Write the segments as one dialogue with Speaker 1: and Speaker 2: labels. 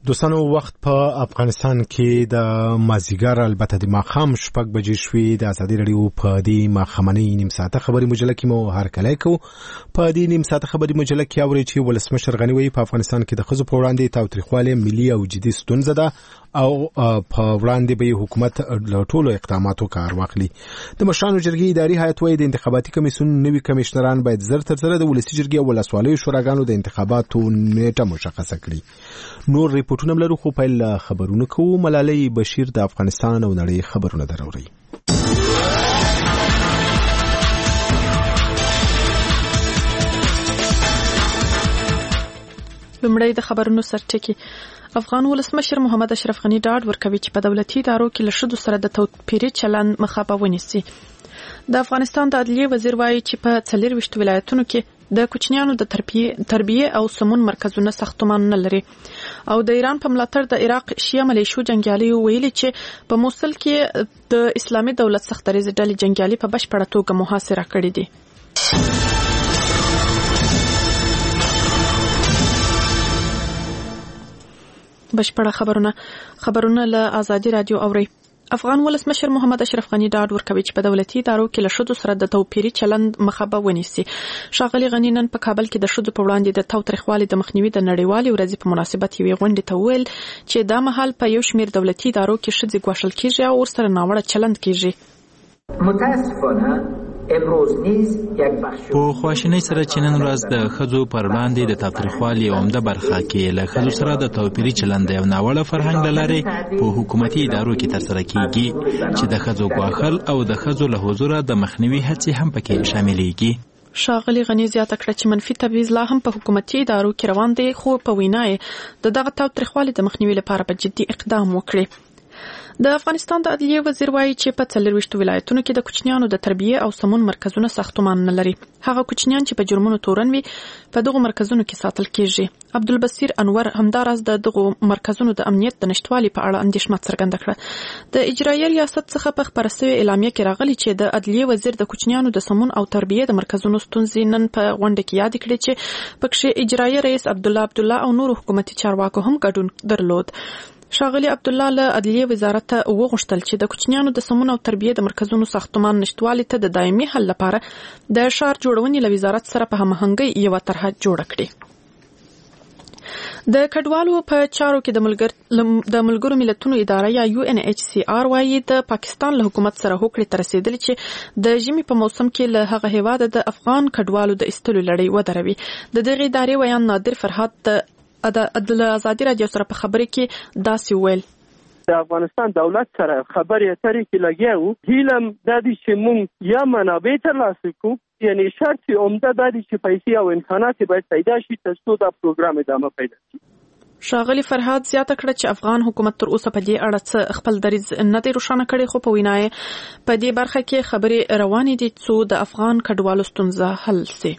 Speaker 1: دوستانو وخت په افغانستان کې د مازیګر البته د ماښام 6 بجې شوې د ازادي رادیو په دې ماښامنۍ نیم ساعته خبري مجله کې مو هرکلی کو په دې نیم ساعته خبري مجله کې اوري چې ولسمشر غنی وایي په افغانستان کې د ښځو په وړاندې تاوتریخوالی ملي او جدي ستونزه ده او په وړاندې به حکومت له ټولو اقداماتو کار واخلي. د مشرانو جرګې اداري هیئت وایي د انتخاباتي کمیسیون نوي کمشنران باید زر تر زره د ولسي جرګې او ولسوالیو شوراګانو د انتخاباتو نیټه مشخصه کړي. نور ریپورټونه لرو خو پیل خبرونه کوو. ملالۍ بشیر د افغانستان او نړۍ خبرونه دراوړي.
Speaker 2: لومړی د خبرونو سرټکی. افغان ولسمشر محمد اشرف غنی ډاډ ورکوي چې په دولتي ادارو کې له ښځو سره د توپیري چلند مخه به ونیسي. د افغانستان د عدلیې وزیر وایي چې په 24 ولایتونو کې د کوچنیانو د تربیه او سمون مرکزونه ساختمانونه لري. او د ایران په ملاتړ د عراق شیعه ملیشو جنگیالي ویلي چې په موصل کې د اسلامي دولت سختریز ډلې جنگیالي په بشپړه توګه محاصره کړي دي. بشپړه خبرونه له ازادي رادیو اوري. افغان ولسمشر محمد اشرف غنی ډاډ ورکوي چې په دولتي ادارو کې له ښځو سره د توپیري چلند مخه به ونیسي. ښاغلي غنی نن په کابل کې د ښځو په وړاندې د تاوتریخوالي د مخنیوي د نړیوالې ورځې په مناسبت یوې غونډې ته وویل چې دا مهال په یو شمېر دولتي ادارو کې ښځې ګواښل کیږي او ورسره ناوړه چلند کیږي.
Speaker 3: متاسفانه امروز نیز یک بخش
Speaker 4: په خواشینۍ سره چې نن ورځ د ښځو پر وړاندې د تاوتریخوالي عمده برخه کې له ښځو سره د توپیري چلند یو ناوړه فرهنګ له لارې په حکومتي ادارو کې ترسره کیږي چې د ښځو ګواښل او د ښځو له حضوره د مخنیوي هڅې هم پکې شاملېږي.
Speaker 2: ښاغلي غنی زیاته کړه چې منفي تبعیض لا هم په حکومتي ادارو کې روان دی، خو په وینا یې د دغه تاوتریخوالي د مخنیوي لپاره په جدي اقدام وکړي. د افغانستان د عدلیې وزیر وایي چې په 24 ولایتونو کې د کوچنیانو د تربیه او سمون مرکزونه ساختمانونه لري. هغه کوچنیان چې په جرمونو تورن وي په دغه مرکزونو کې ساتل کیږي. عبدالبصیر انور همداراز د دغه مرکزونو د امنیت د نشټوالي په اړه اندېښنه څرګنده کړه. د اجرایي ریاست څخه په خبره شوې اعلامیه کې راغلي چې د عدلیې وزیر د کوچنیانو د سمون او تربیه د مرکزونو ستونزې نن په غونډه کې یاد کړې چې پکې اجرایي رئیس عبدالله او نور حکومتي چارواکو هم ګډون درلود. ښاغلي عبدالله له عدلیې وزارت ته وغوښتل چې د کوچنیانو د سمون او تربیه د مرکزونو ساختمان نشټوالي ته د دایمي حل لپاره د ښار جوړونې له وزارت سره په هماهنګۍ یوه طرحه جوړه کړي. د کډوالو په چارو کې د ملګرو ملتونو اداره یا UNHCR وایي د پاکستان له حکومت سره هوکړې ته رسیدلې چې د ژمي په موسم کې له هغه هیواده د افغان کډوالو د ایستلو لړۍ ودروي. د دغې ادارې ویان نادر فرهاد د ازادي رادیو سره په خبرې کې داسې ویل.
Speaker 5: د افغانستان دولت سره خبرې اترې کې لګیا وو. هیلم دا دی چې موږ یا منابع ترلاسه کړو، یعنی شرط عمده دا دی چې پیسې او امکانات باید پیدا شي ترڅو دا پروګرام ادامه پیدا کړي.
Speaker 2: ښاغلي فرهاد زیاته کړه چې افغان حکومت تر اوسه په دې اړه څه خپل دریځ نه دی روښانه کړی، خو په وینا یې په دې برخه کې خبرې روانې دي څو د افغان کډوالو ستونزه حل شي.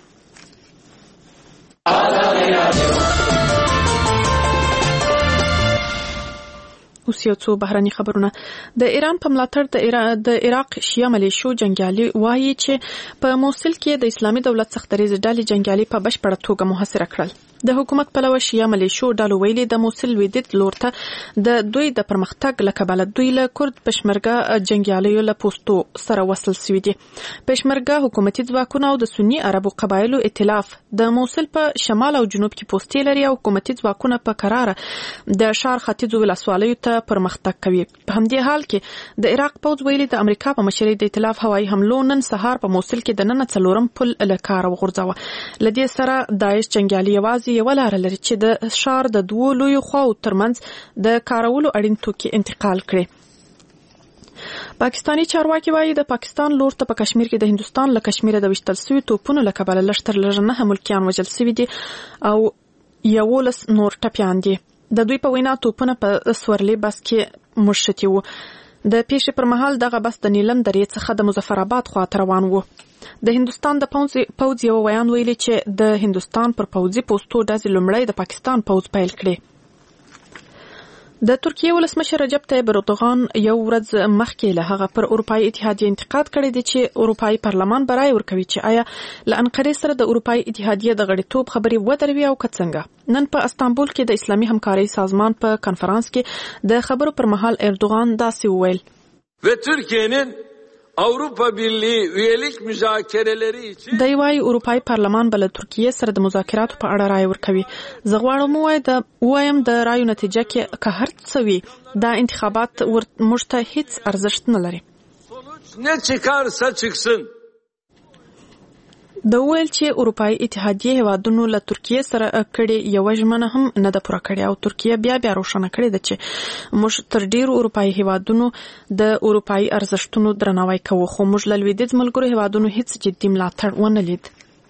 Speaker 2: اوس یو څو بهرني خبرونه. د ایران په ملاتړ د عراق شیعه ملیشو جنگیالي وایي چې په موصل کې د اسلامي دولت سختریز ډلې جنگیالي په بشپړه توګه محاصره کړل. د حکومت پلوه شیعه ملیشو ډلو ویلي د موصل لویدیځ لور ته د دوی د پرمختګ له کبله دوی له کورد پشمرګه جنگیالیو له پوستو سره وصل شوي دي. پشمرګه حکومتي ځواکونه او د سني عربو قبایلو ائتلاف د موصل په شمال او جنوب کې پوستې لري او حکومتي ځواکونه په قراره د ښار ختیځو ولسوالیو ته پرمختګ کوي. په همدې حال کې د عراق پوځ ویلي د امریکا په مشرۍ د ائتلاف هوایي حملو نن سهار په موصل کې د نن 4 پل له کاره وغورځاوه. له دې سره داعش جنگیالي یوازې یوه لاره لري چې د ښار د دوو لویو خواو ترمنځ د کارولو اړین توکي انتقال کړي. پاکستانی چارواکي وایي د پاکستان لور ته په کشمیر کې د هندستان له کشمیره د وشتل شوي توپونو له کبله لږ تر لږه 9 ملکیان وژل شوي دي او 11 نور ټپیان دي. د دوی په وینا توپونه په سورلي بس کې مرشتي وو. د پیښې پر مهال دغه بس د نیلم درې څخه د مظفرآباد خواته روان وو. د هندستان د پوځ یو ویان ویلي چې د هندستان پر پوځي پوستو ډزې لومړی د پاکستان پوځ پیل کړي. د ترکیه ولسمشر رجب طیب اردوغان یو ورځ مخکې له هغه پر اروپאי اتحادیه انتقاد کړی دی چې اروپאי پارلمان برای ورکوي چې آیا له انقرې سره د اروپאי اتحادیه د غړیتوب خبرې ودروي او کڅنګه. نن په استانبول کې د اسلامي همکارۍ سازمان په کانفرنس کې د خبرو پر مهال اردوغان داسې وویل
Speaker 6: و ترکیه'nin Avrupa Birliği üyelik müzakereleri için
Speaker 2: د یوای اروپאי پارلمان بل ترکیه سره د مذاکراتو په اړه رائے ورکوي. زه غواړم وایم د رایو نتیجه کې که هر څه وي دا انتخابات موږ ته هیڅ ارزښت نه لري.
Speaker 6: ne çıkarsa çıksın.
Speaker 2: د ویل چې اروپאי اتحادیه هیوادونو له ترکیه سره کړي یو ژمنه هم نه د پوره کړي او ترکیه بیا روښانه کړي ده چې موږ تر ډیرو اروپאי هیوادونو د اروپאי ارزښتونو درناوی کوو خو موږ له لویدیځ ملګرو هیوادونو هیڅ جدي ملاتړ ونه لید.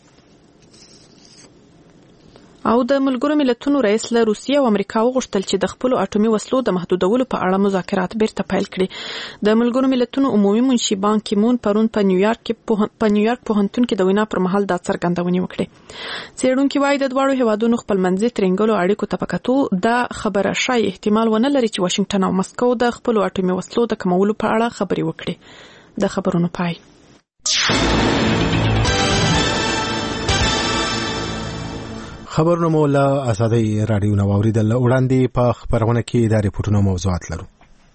Speaker 2: او د ملګرو ملتونو رئیس له روسیې او امریکا وغوښتل چې د خپل اټومي وسلو د محدودولو په اړه مذاکرات بیرته پیل کړي. د ملګرو ملتونو عمومي منشي بان کی مون پرون په نیویارک پوهنتون کې د وینا پر مهال دا څرګندونې وکړې. څېړونکي وايي د دواړو هیوادونو خپلمنځي ترنګلو اړیکو ته په کتو دا خبره شای احتمال ونه لري چې واشنگټن او مسکو د خپل اټومي وسلو د کمولو په اړه خبرې وکړي. د خبرونو پای.
Speaker 1: خبرونه مو له آزادۍ رادیو نو اوریدل. وړاندې په خبرونه کې د ریپورتونو موضوعات لرو.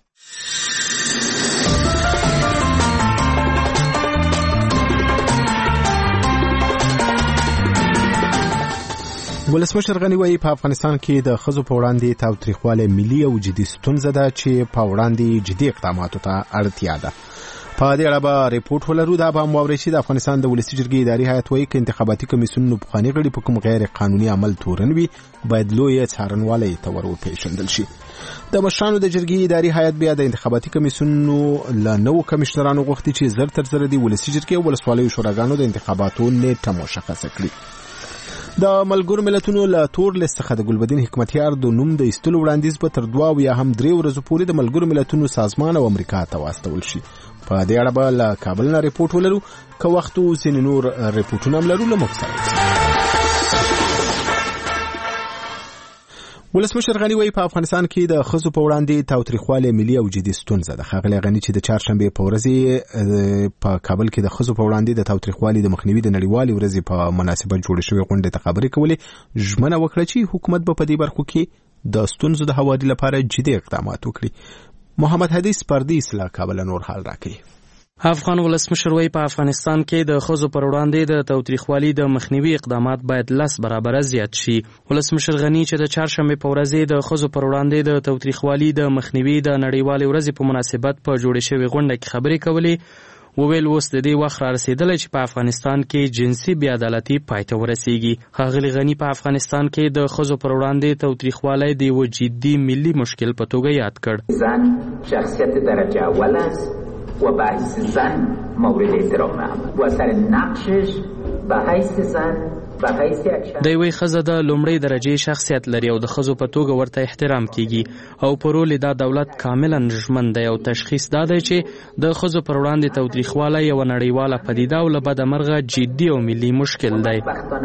Speaker 1: ولسمشر غنی وایي په افغانستان کې د ښځو په وړاندې تاوتریخوالی ملي او جدي ستونزه ده چې په وړاندې جدي اقداماتو ته اړتیا ده. په دې اړه به ریپورت ولرو. دا به مو اورئ چې د افغانستان د ولسي جرګې اداري هیئت وایي چې انتخاباتي کمیسیونونو پخواني غړي په کوم غیر قانوني عمل تورن وي باید لوی څارنوالۍ ته ورپېژندل شي. د مشرانو د جرګې اداري هیئت بیا د انتخاباتي کمیسیونونو له نوو کمشنرانو غوښتي چې زر تر زره د ولسي جرګې او ولسوالیو شوراګانو د انتخاباتو نیټه مشخصه کړي. د ملګرو ملتونو له تور لیست څخه د ګلبدین حکمتیار د نوم د ایستلو وړاندیز به تر 2 یا هم 3 ورځې پورې د ملګرو ملتونو سازمان او امریکا ته واستول شي. په دې اړه به له کابل نه ریپورت ولرو. که وخت ځینې نور ریپورتونه هم لرو له موږ سره. ولسمشر غنی وایي په افغانستان کې د ښځو په وړاندې تاوتریخوالی ملي او جدي ستونزه ده. ښاغلی غني چې د چهارشنبې په ورځ په کابل کې د ښځو په وړاندې د تاوتریخوالي د مخنیوي د نړیوالې ورځې په مناسبت جوړې شوې غونډې ته خبرې کولې. ژمنه وکړه چې حکومت به په دې برخو کې د ستونزو د هواري لپاره جدي اقدامات وکړي. محمد حدیث پردیس له کابل نور حال راکړي.
Speaker 7: افغان ولسمشر وایي په افغانستان کې د ښځو پر وړاندې د تاوتریخوالي د مخنیوي اقدامات باید 10 برابره زیات شي. ولسمشر غني چې د چهارشنبې په ورځ د ښځو پر وړاندې د تاوتریخوالي د مخنیوي د نړیوالې ورځې په مناسبت په جوړې شوې غونډه کې خبرې کولې وویل اوس د دې وخت را رسیدلی چې په افغانستان کې جنسي بې عدالتي پای ته ورسیږي. ښاغلي غني په افغانستان کې د ښځو پر وړاندې تاوتریخوالی د یوه جدي ملي مشکل په توګه یاد کړ.
Speaker 3: زن شخصیت درجه اول است و بحث زن مورد احترام و اثر نقشش به حیث زن
Speaker 7: د یوې ښځه د لومړۍ درجې شخصیت لري او د ښځو په توګه ورته احترام کیږي او په رول دا دولت کاملا ژمن دی او تشخیص دا دی چې د ښځو پر وړاندې تاوتریخوالی یوه نړیواله پدیده او له بده مرغه جدي او ملي مشکل دی.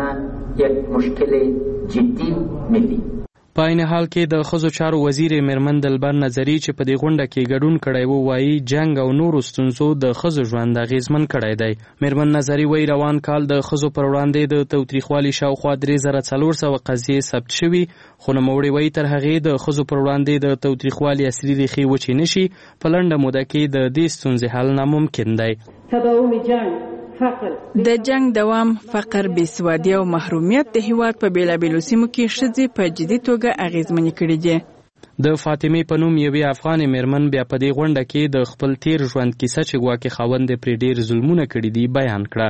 Speaker 7: په عین حال کې د ښځو چارو وزیر میرمن دلبر نظري چې په دې غونډه کې ګډون کړی و وایي جنګ او نورو ستونزو د ښځو ژوند اغېزمن کړی دی. میرمن نظري وایي روان کال د ښځو پر وړاندې د تاوتریخوالي شاوخوا 3400 قضیې ثبت شوي خو نوموړې وایي تر هغې د ښځو پر وړاندې د تاوتریخوالي اصلي ریښې وچې نه شي. په لنډه موده کې د دې ستونزې حل ناممکن دی.
Speaker 8: د جنگ دوام، فقر، بېسوادي او محرومیت د هیواد په بیلابېلو سیمو کې ښځې په جدي توګه اغېزمنې کړي دي.
Speaker 7: د فاطمې په نوم یوې افغانې میرمن بیا په دې غونډه کې د خپل تیر ژوند کیسه چې ګواکې خاوند یې پرې ډېر ظلمونه کړي دي بیان کړه.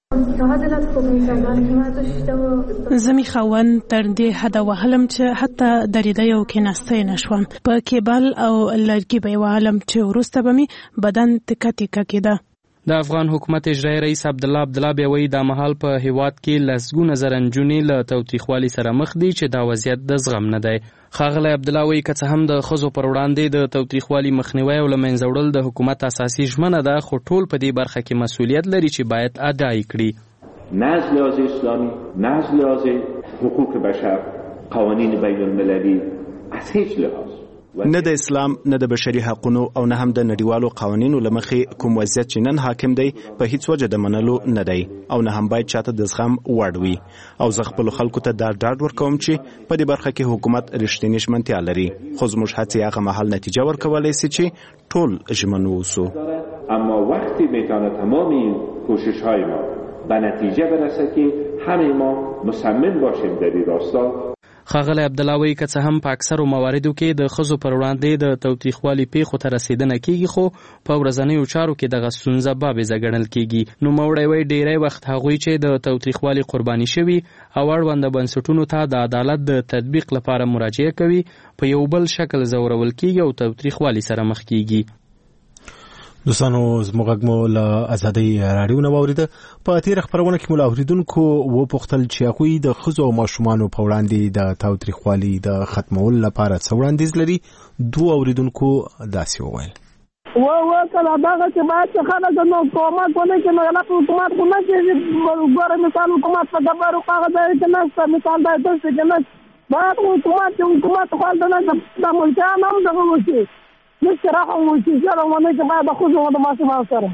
Speaker 9: زمي خاوند تر دې حده وهلم چې حتی درېدی او کېناستی نه شوم. په کیبل او لرګي به یې وهلم چې وروسته به مې بدن تکه تکه کېده.
Speaker 7: د افغان حکومت اجرایي رئیس عبدالله بیا وایي دا مهال په هیواد کې لسګونه زره نجونې له تاوتریخوالي سره مخ دي چې دا وضعیت د زغم نه دی. ښاغلی عبدالله وایي که څه هم د ښځو پر وړاندې د تاوتریخوالي مخنیوی او له منځه وړل د حکومت اساسي ژمنه ده خو ټول په دې برخه کې مسؤلیت لري چې باید ادا یې کړي.
Speaker 10: نه از لحاظ اسلامی، نه از لحاظ حقوق بشر، قوانین بین المللی، از هیچ لحاظ
Speaker 11: نه د اسلام نه د بشري حقوقو او نه هم د نړیوالو قوانینو لمخې کوم وضعیت چې نن حاکم دی په هیڅ وجه د منلو نه دی او نه هم باید چاته د زغم وړ وي او زه خپل خلکو ته دا ډاډ ورکوم چې په دې برخه کې حکومت رښتینې ژمنتیا لري خو زموږ هڅې هغه مهال نتیجه ورکولی سي چې ټول ژمن واوسو.
Speaker 10: اما وقتی میتونه تمام این کوشش‌های ما به نتیجه برسه که همه ما مصمم باشیم در این راستا.
Speaker 7: ښاغلی عبدالله وایي که څه هم په اکثرو مواردو کې د ښځو پر وړاندې د تاوتریخوالي پیښو ته رسېدنه کیږي خو په ورځنیو چارو کې دغه ستونزه بابیزه ګڼل کیږي. نوموړی وایي ډیری وخت هغوی چې د تاوتریخوالي قرباني شوي او اړونده بنسټونو ته د عدالت د تطبیق لپاره مراجعه کوي په یو بل شکل ځورول کیږي او تاوتریخوالي سره مخ کیږي.
Speaker 1: دوستانو زموږ غږ مو له ازادۍ راډیو نه واوریده. په تېره خپرونه کې مو له اورېدونکو وپوښتل چې هغوی د ښځو او ماشومانو په وړاندې د تاوتریخوالي د ختمولو لپاره څه وړاندیز لري. دوه اورېدونکو داسې وویل:
Speaker 12: کله دغه چې باید چې خلک نو حکومت ونه کړي نو غلط حکومت خو نه کېږي. ګوره مثال حکومت په ډبرو هغه ځای کې نشته، مثال دا داسې کې نشته. باید حکومت خو هلته د ملکیان هم دغه وشي نشراحهم وشيشارهم ونجمع بخوزهم ودماسهم سره.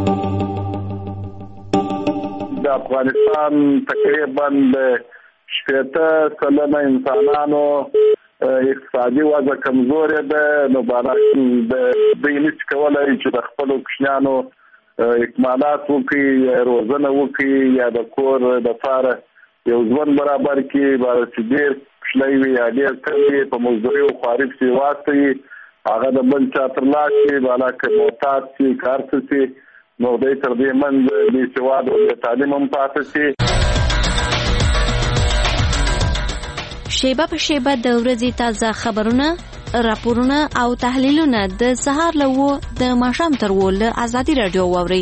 Speaker 13: د افغانستان تقریبا 80% انسانانو اقتصادي وضع کمزورې ده، نو باندې د دوی نشي کولای چې د خپلو کوچنیانو اکمالات وکړي، روزنه وکړي یا د کور دپاره یو ژوند برابر کړي. باید چې ډېر کوچنی وي یا ډېر کم وي په مزدوري او خواري پسې واستوي، هغه د بل چا تر لاس شي، بالا که محتاط شي، کار څه شي، نو دی تر دې منځ بېسواد او بې تعلیم هم پاتې شي.
Speaker 14: شیبه په شیبه د ورځې تازه خبرونه، راپورونه او تحلیلونه د سهار له 7 د ماښام تر 8 له ازادي راډیو واورئ.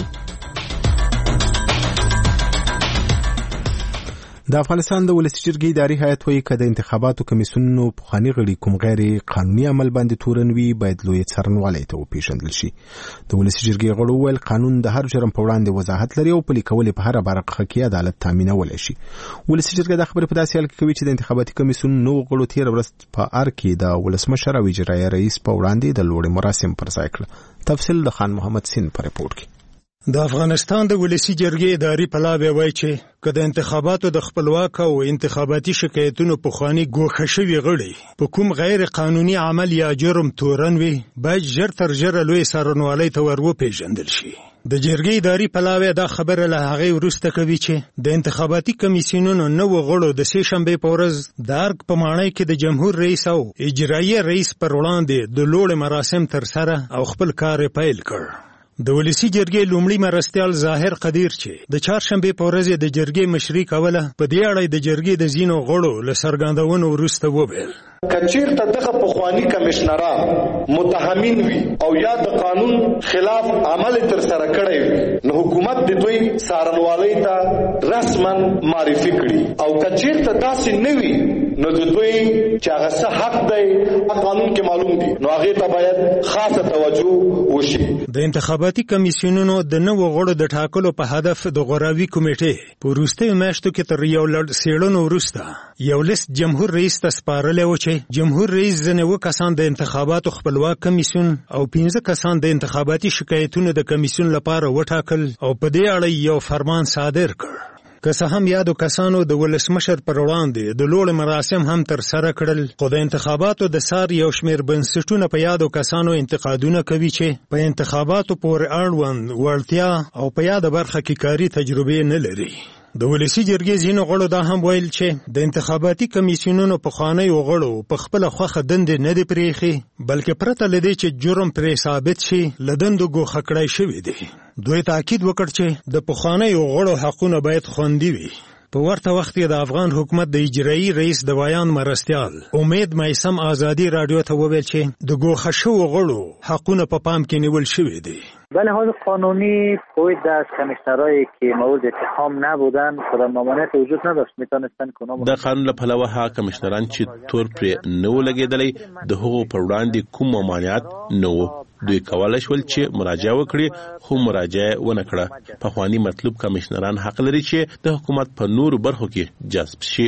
Speaker 1: د افغانستان د ولسي جرګې اداري هیئت وایي که د انتخاباتو کمیسیونونو پخواني غړي کوم غیر قانوني عمل باندې تورن وي باید لوی څارنوالۍ ته وپېژندل شي. د ولسي جرګې غړو وویل قانون د هر جرم په وړاندې وضاحت لري او پلي کول یې په هره برخه کې عدالت تامینولی شي. ولسي جرګه دا خبرې په داسې حال کې کوي چې د انتخاباتي کمیسیون غړو تېره ورځ په ار کې د ولسمشر او اجرایه رئیس په وړاندې د لوړې مراسم پرځای کړه. تفصیل د خان محمد سین په رپورټ کې.
Speaker 15: د افغانستان د ولسي جرګې اداري پلاوی وایي چې که د انتخاباتو د خپلواک او انتخاباتي شکایتونو پخواني ګوښه شوي غړي په کوم غیر قانوني عمل یا جرم تورن وي باید ژر تر ژره لوی څارنوالۍ ته ور وپېژندل شي. د جرګې اداري پلاوی دا خبره له هغې وروسته کوي چې د انتخاباتي کمیسیونونو نوو غړو د سې شنبې په ورځ د ارګ په ماڼۍ کې د جمهور رئیس او اجرایه رئیس پر وړاندې د لوړې مراسم ترسره او خپل کار یې پیل کړ. د ولسي جرګې لومړي مرستیال ظاهر قدیر چې د چهارشنبې په ورځ د جرګې مشري کوله په دې اړه د جرګې د ځینو غړو له څرګندونو وروسته وویل
Speaker 16: کچیرته دغه پخوانی کمشنران متهمین وي او یا د قانون خلاف عمل تر سره کړی وي نو حکومت د دوی څارنوالۍ ته رسما معرفي کړي او کچیرته داسې نه وي نو د دوی چې هغه څه حق دی قانون کې معلوم دي نو هغه ته باید خاصه توجه وشي.
Speaker 15: د انتخاباتي کمیسیونونو د نوو غړو د ټاکلو په هدف د غوراوي کمیټې په وروستیو میاشتو کې تر یو لړ څېړنو وروسته یو لیست جمهور رئیس ته سپارلی و چې جمهور رئیس ځینې کسان د انتخاباتو خپلواک کمیسیون او 15 کسان د انتخاباتي شکایتونو د کمیسیون لپاره وټاکل او په دې اړه یو فرمان صادر کړ. که څه هم یادو کسانو د ولسمشر پر وړاندې د لوړ مراسم هم تر سره کړل خو د انتخاباتو د سار یو شمیر بنسټونه په یادو کسانو انتقادونه کوي چې په انتخاباتو پورې اړوند وړتیا او په یاده برخه کې کاري تجربه نه لري. د ولسي جرګې ځینو غړو دا هم ویل چې د انتخاباتي کمیسیونونو پخوانیو غړو په خپله خوښه دندې نه دي پرېښې بلکې پرته له دې چې جرم پرې ثابت شي له دندو ګوښه کړی شوي دي. دوی تاکید وکړ چې د پخوانیو غړو حقونه باید خوندي وي. په ورته وخت کې د افغان حکومت د اجرایي رئیس د ویان مرستیال امید میسم ازادي راډیو ته وویل چې د ګوښه شوو غړو حقونه په پام کې نیول شوي دي.
Speaker 17: به لحاظ قانونی خود از کمیشنرایی که مورد اتهام نبودن خود ممانعت وجود نداشت میتونستن کنم
Speaker 18: د قانون له پلوه ها کمیشنران چې تور پرې نه لګېدلی د هغو پر وړاندې کوم ممانعت نه و. دوی کولای شول چې مراجعه وکړي خو مراجعه ونه کړه. پخواني مطلوب کمیشنران حق لري چې د حکومت په نورو برخو کې جذب شي.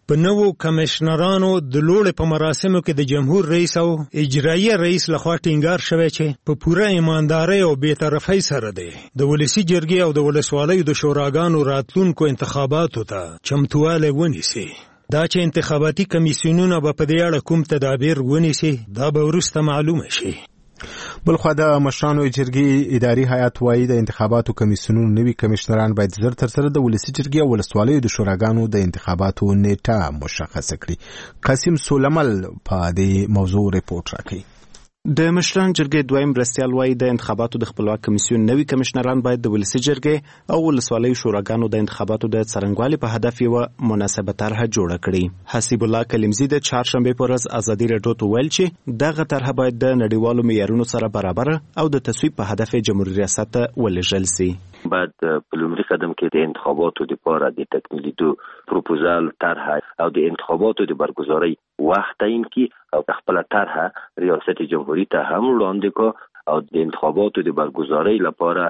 Speaker 15: په نوو کمشنرانو د لوړې په مراسمو کې د جمهور رئیس او اجرایي رئیس لخوا ټینګار شوی چې په پوره ایماندارۍ او بی‌طرفۍ سره دی د ولسی جرګې او د ولسوالیو د شوراګانو راتلونکو انتخاباتو ته چمتوالی ونیسي. دا چې انتخاباتي کمیسیونونه به په دې اړه کوم تدابیر ونیسي دا به وروسته معلومه شي.
Speaker 1: بلخوا د مشرانو جرګې اداري هیئت وایي د انتخاباتو کمیسیونونو نوي کمشنران باید زر تر سره د ولسی جرګې او ولسوالیو د شوراګانو د انتخاباتو نیټه مشخصه کړي. قاسم سولمل په دې موضوع ریپورت راکړي.
Speaker 11: د مشران جرګې دویم مرستیال وایي د انتخاباتو د خپلواک کمیسیون نوي کمشنران باید د ولسی جرګې او ولسوالیو شوراګانو د انتخاباتو د څرنګوالي په هدف یوه مناسبه طرحه جوړه کړي. حسیب الله کلیمزي د چهارشنبې په ورځ ازادي راډیو ته ویل چې دغه طرحه باید د نړیوالو معیارونو سره برابر او د تصویب په هدف جمهوریت ریاست ته ولېږل سي.
Speaker 19: بعد په لومړي قدم کې د انتخاباتو لپاره د تکمیلیدو پروپوزال طرحه او د انتخاباتو د برگزاري وخت تعیین کی او خپل طرحه ریاست جمهوری ته هم وړاندې کو او د انتخاباتو د برگزاري لپاره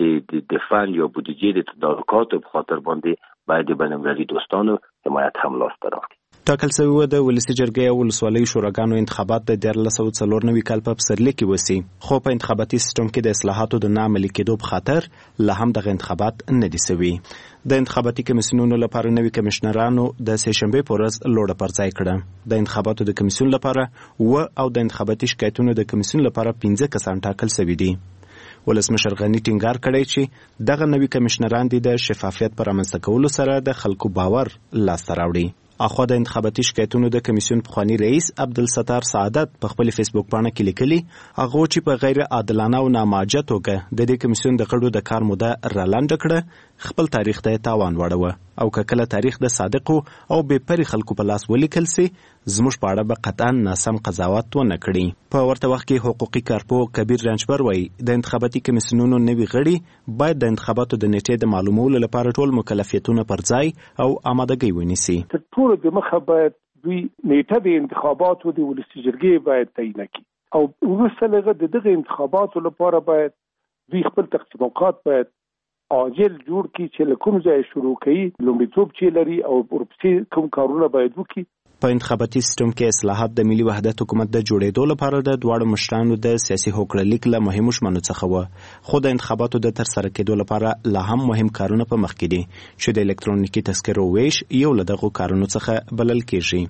Speaker 19: د فند یا بودجې د تدارکاتو په خاطر باندې باید د بین‌المللي دوستانو حمایت هم لاسته راوړي.
Speaker 11: ټاکل شوی و د ولسی جرګې او ولسوالیو شوراګانو انتخابات د 1994 کال په پسرلي کې وسی، خو په انتخاباتي سیستم کې د اصلاحاتو د ناعملي کېدو په خاطر لا هم دغه انتخابات نه دي سوي. د انتخاباتي کمیسیونونو لپاره نوي کمشنرانو د سهشنبې په ورځ لوړه پرځای کړه. د انتخاباتو د کمیسیون لپاره او د انتخاباتي شکایتونو د کمیسیون لپاره 15 کسان ټاکل شوي دي. ولسمشر غنی ټینګار کړی چې دغه نوي کمشنران دي د شفافیت پر رامنځته کولو سره د خلکو باور لاسته راوړي. اخوا د انتخاباتي شکایتونو د کمیسیون پخوانی رئیس عبدالستار سعادت په خپل فیسبوک باندې کې لیکلي هغه چې په غیر عادلانه او نامعجه توګه د دې کمیسیون د غړو د کار موده رالنډه کړه، خپل تاریخ ته تاوان واړوه او کله تاریخ د صادقو او بې پرې خلکو په لاس ولیکل سي زموږ په اړه به قطعا ناسم قضاوت ونه کړي. په ورته وخت کې حقوقي کارپو کبیر رنجبر وایي د انتخاباتي کمیسیونونو نوي غړي باید د انتخاباتو د نیټې د معلومولو لپاره ټول مکلفیتونه پر ځای او آمادګي ونیسي.
Speaker 20: ټول د مخه باید دوی نیټه د انتخاباتو د ولسی جرګې باید تعیین کړي او وروسته لغه دغه انتخاباتو لپاره باید دوی خپل تقسیمات باید عاجل جوړ کی چې له کوم ځای شروع کړي، لومړیتوب چې لري او ورپسې کوم کارونه باید وکړي.
Speaker 11: په انتخاباتي سیستم کې اصلاحات د ملي وحدت حکومت د جوړېدو لپاره د دواړو مشرانو د سیاسي هوکړلیک له مهمو شمنو څخه و، خو د انتخاباتو د ترسره کېدو لپاره لا هم مهم کارونه په مخ کې دي چې د الکترونیکي تذکرو ویش یو له دغو کارونو څخه بلل کېږي.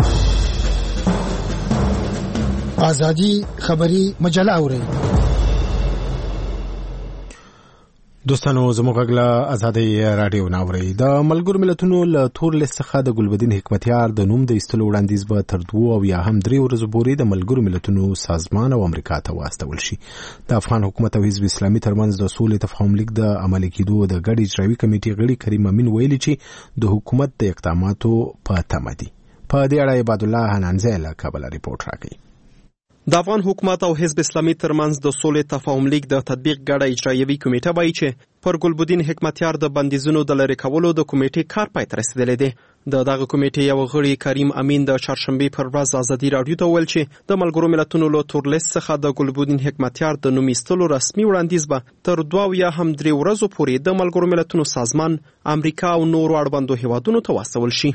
Speaker 21: ازادي خبري مجله اوري.
Speaker 1: دوستانو زموږ غږ ازادي رادیو ناوړي. د ملګرو ملتونو له تور لیست څخه د ګلبدین حکمتیار د نوم د ایستلو وړاندیز به تر 2 او یا هم 3 ورځې پورې د ملګرو ملتونو سازمان او امریکا ته واستول شي. د افغان حکومت او حزب اسلامي ترمنځ د سولې تفاهم لیک د عملي کېدو د ګډ اجرایي کمیټې غړي کریم امین ویلي چې د حکومت د اقداماتو په تمه دي. په دې اړه عباد الله حنانزی له کابل ریپورت راکړي.
Speaker 22: د افغان حکومت او حزب اسلامي ترمنځ د سولې تفاهم لیک د تطبیق ګډه اجرایوي کمیټه وایي چې پر ګلبدین حکمتیار د بندیزونو د لرې کولو د کمیټې کار پای ته رسیدلی دی. د دغه کمیټې یو غړي کریم امین د چهارشنبې پر ورځ ازادي راډیو ته ویل چې د ملګرو ملتونو له تور لیست څخه د ګلبدین حکمتیار د نوم ایستلو رسمي وړاندیز به تر 2 یا هم 3 ورځو پورې د ملګرو ملتونو سازمان، امریکا او نورو اړوندو هیوادونو ته واستول شي.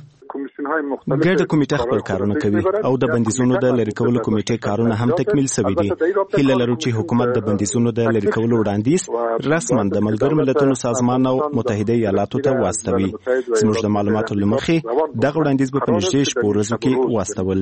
Speaker 11: ګډه کمیټه خپل کارونه کوي او د بندیزونو د لرې کولو کمیټې کارونه هم تکمیل شوي دي. هیله لرو چې حکومت د بندیزونو د لرې کولو وړاندیز رسما د ملګرو ملتونو سازمان او متحده ایالاتو ته واستوي. زموږ د معلوماتو له مخې دغه وړاندیز به په نږدې شپو ورځو کې واستول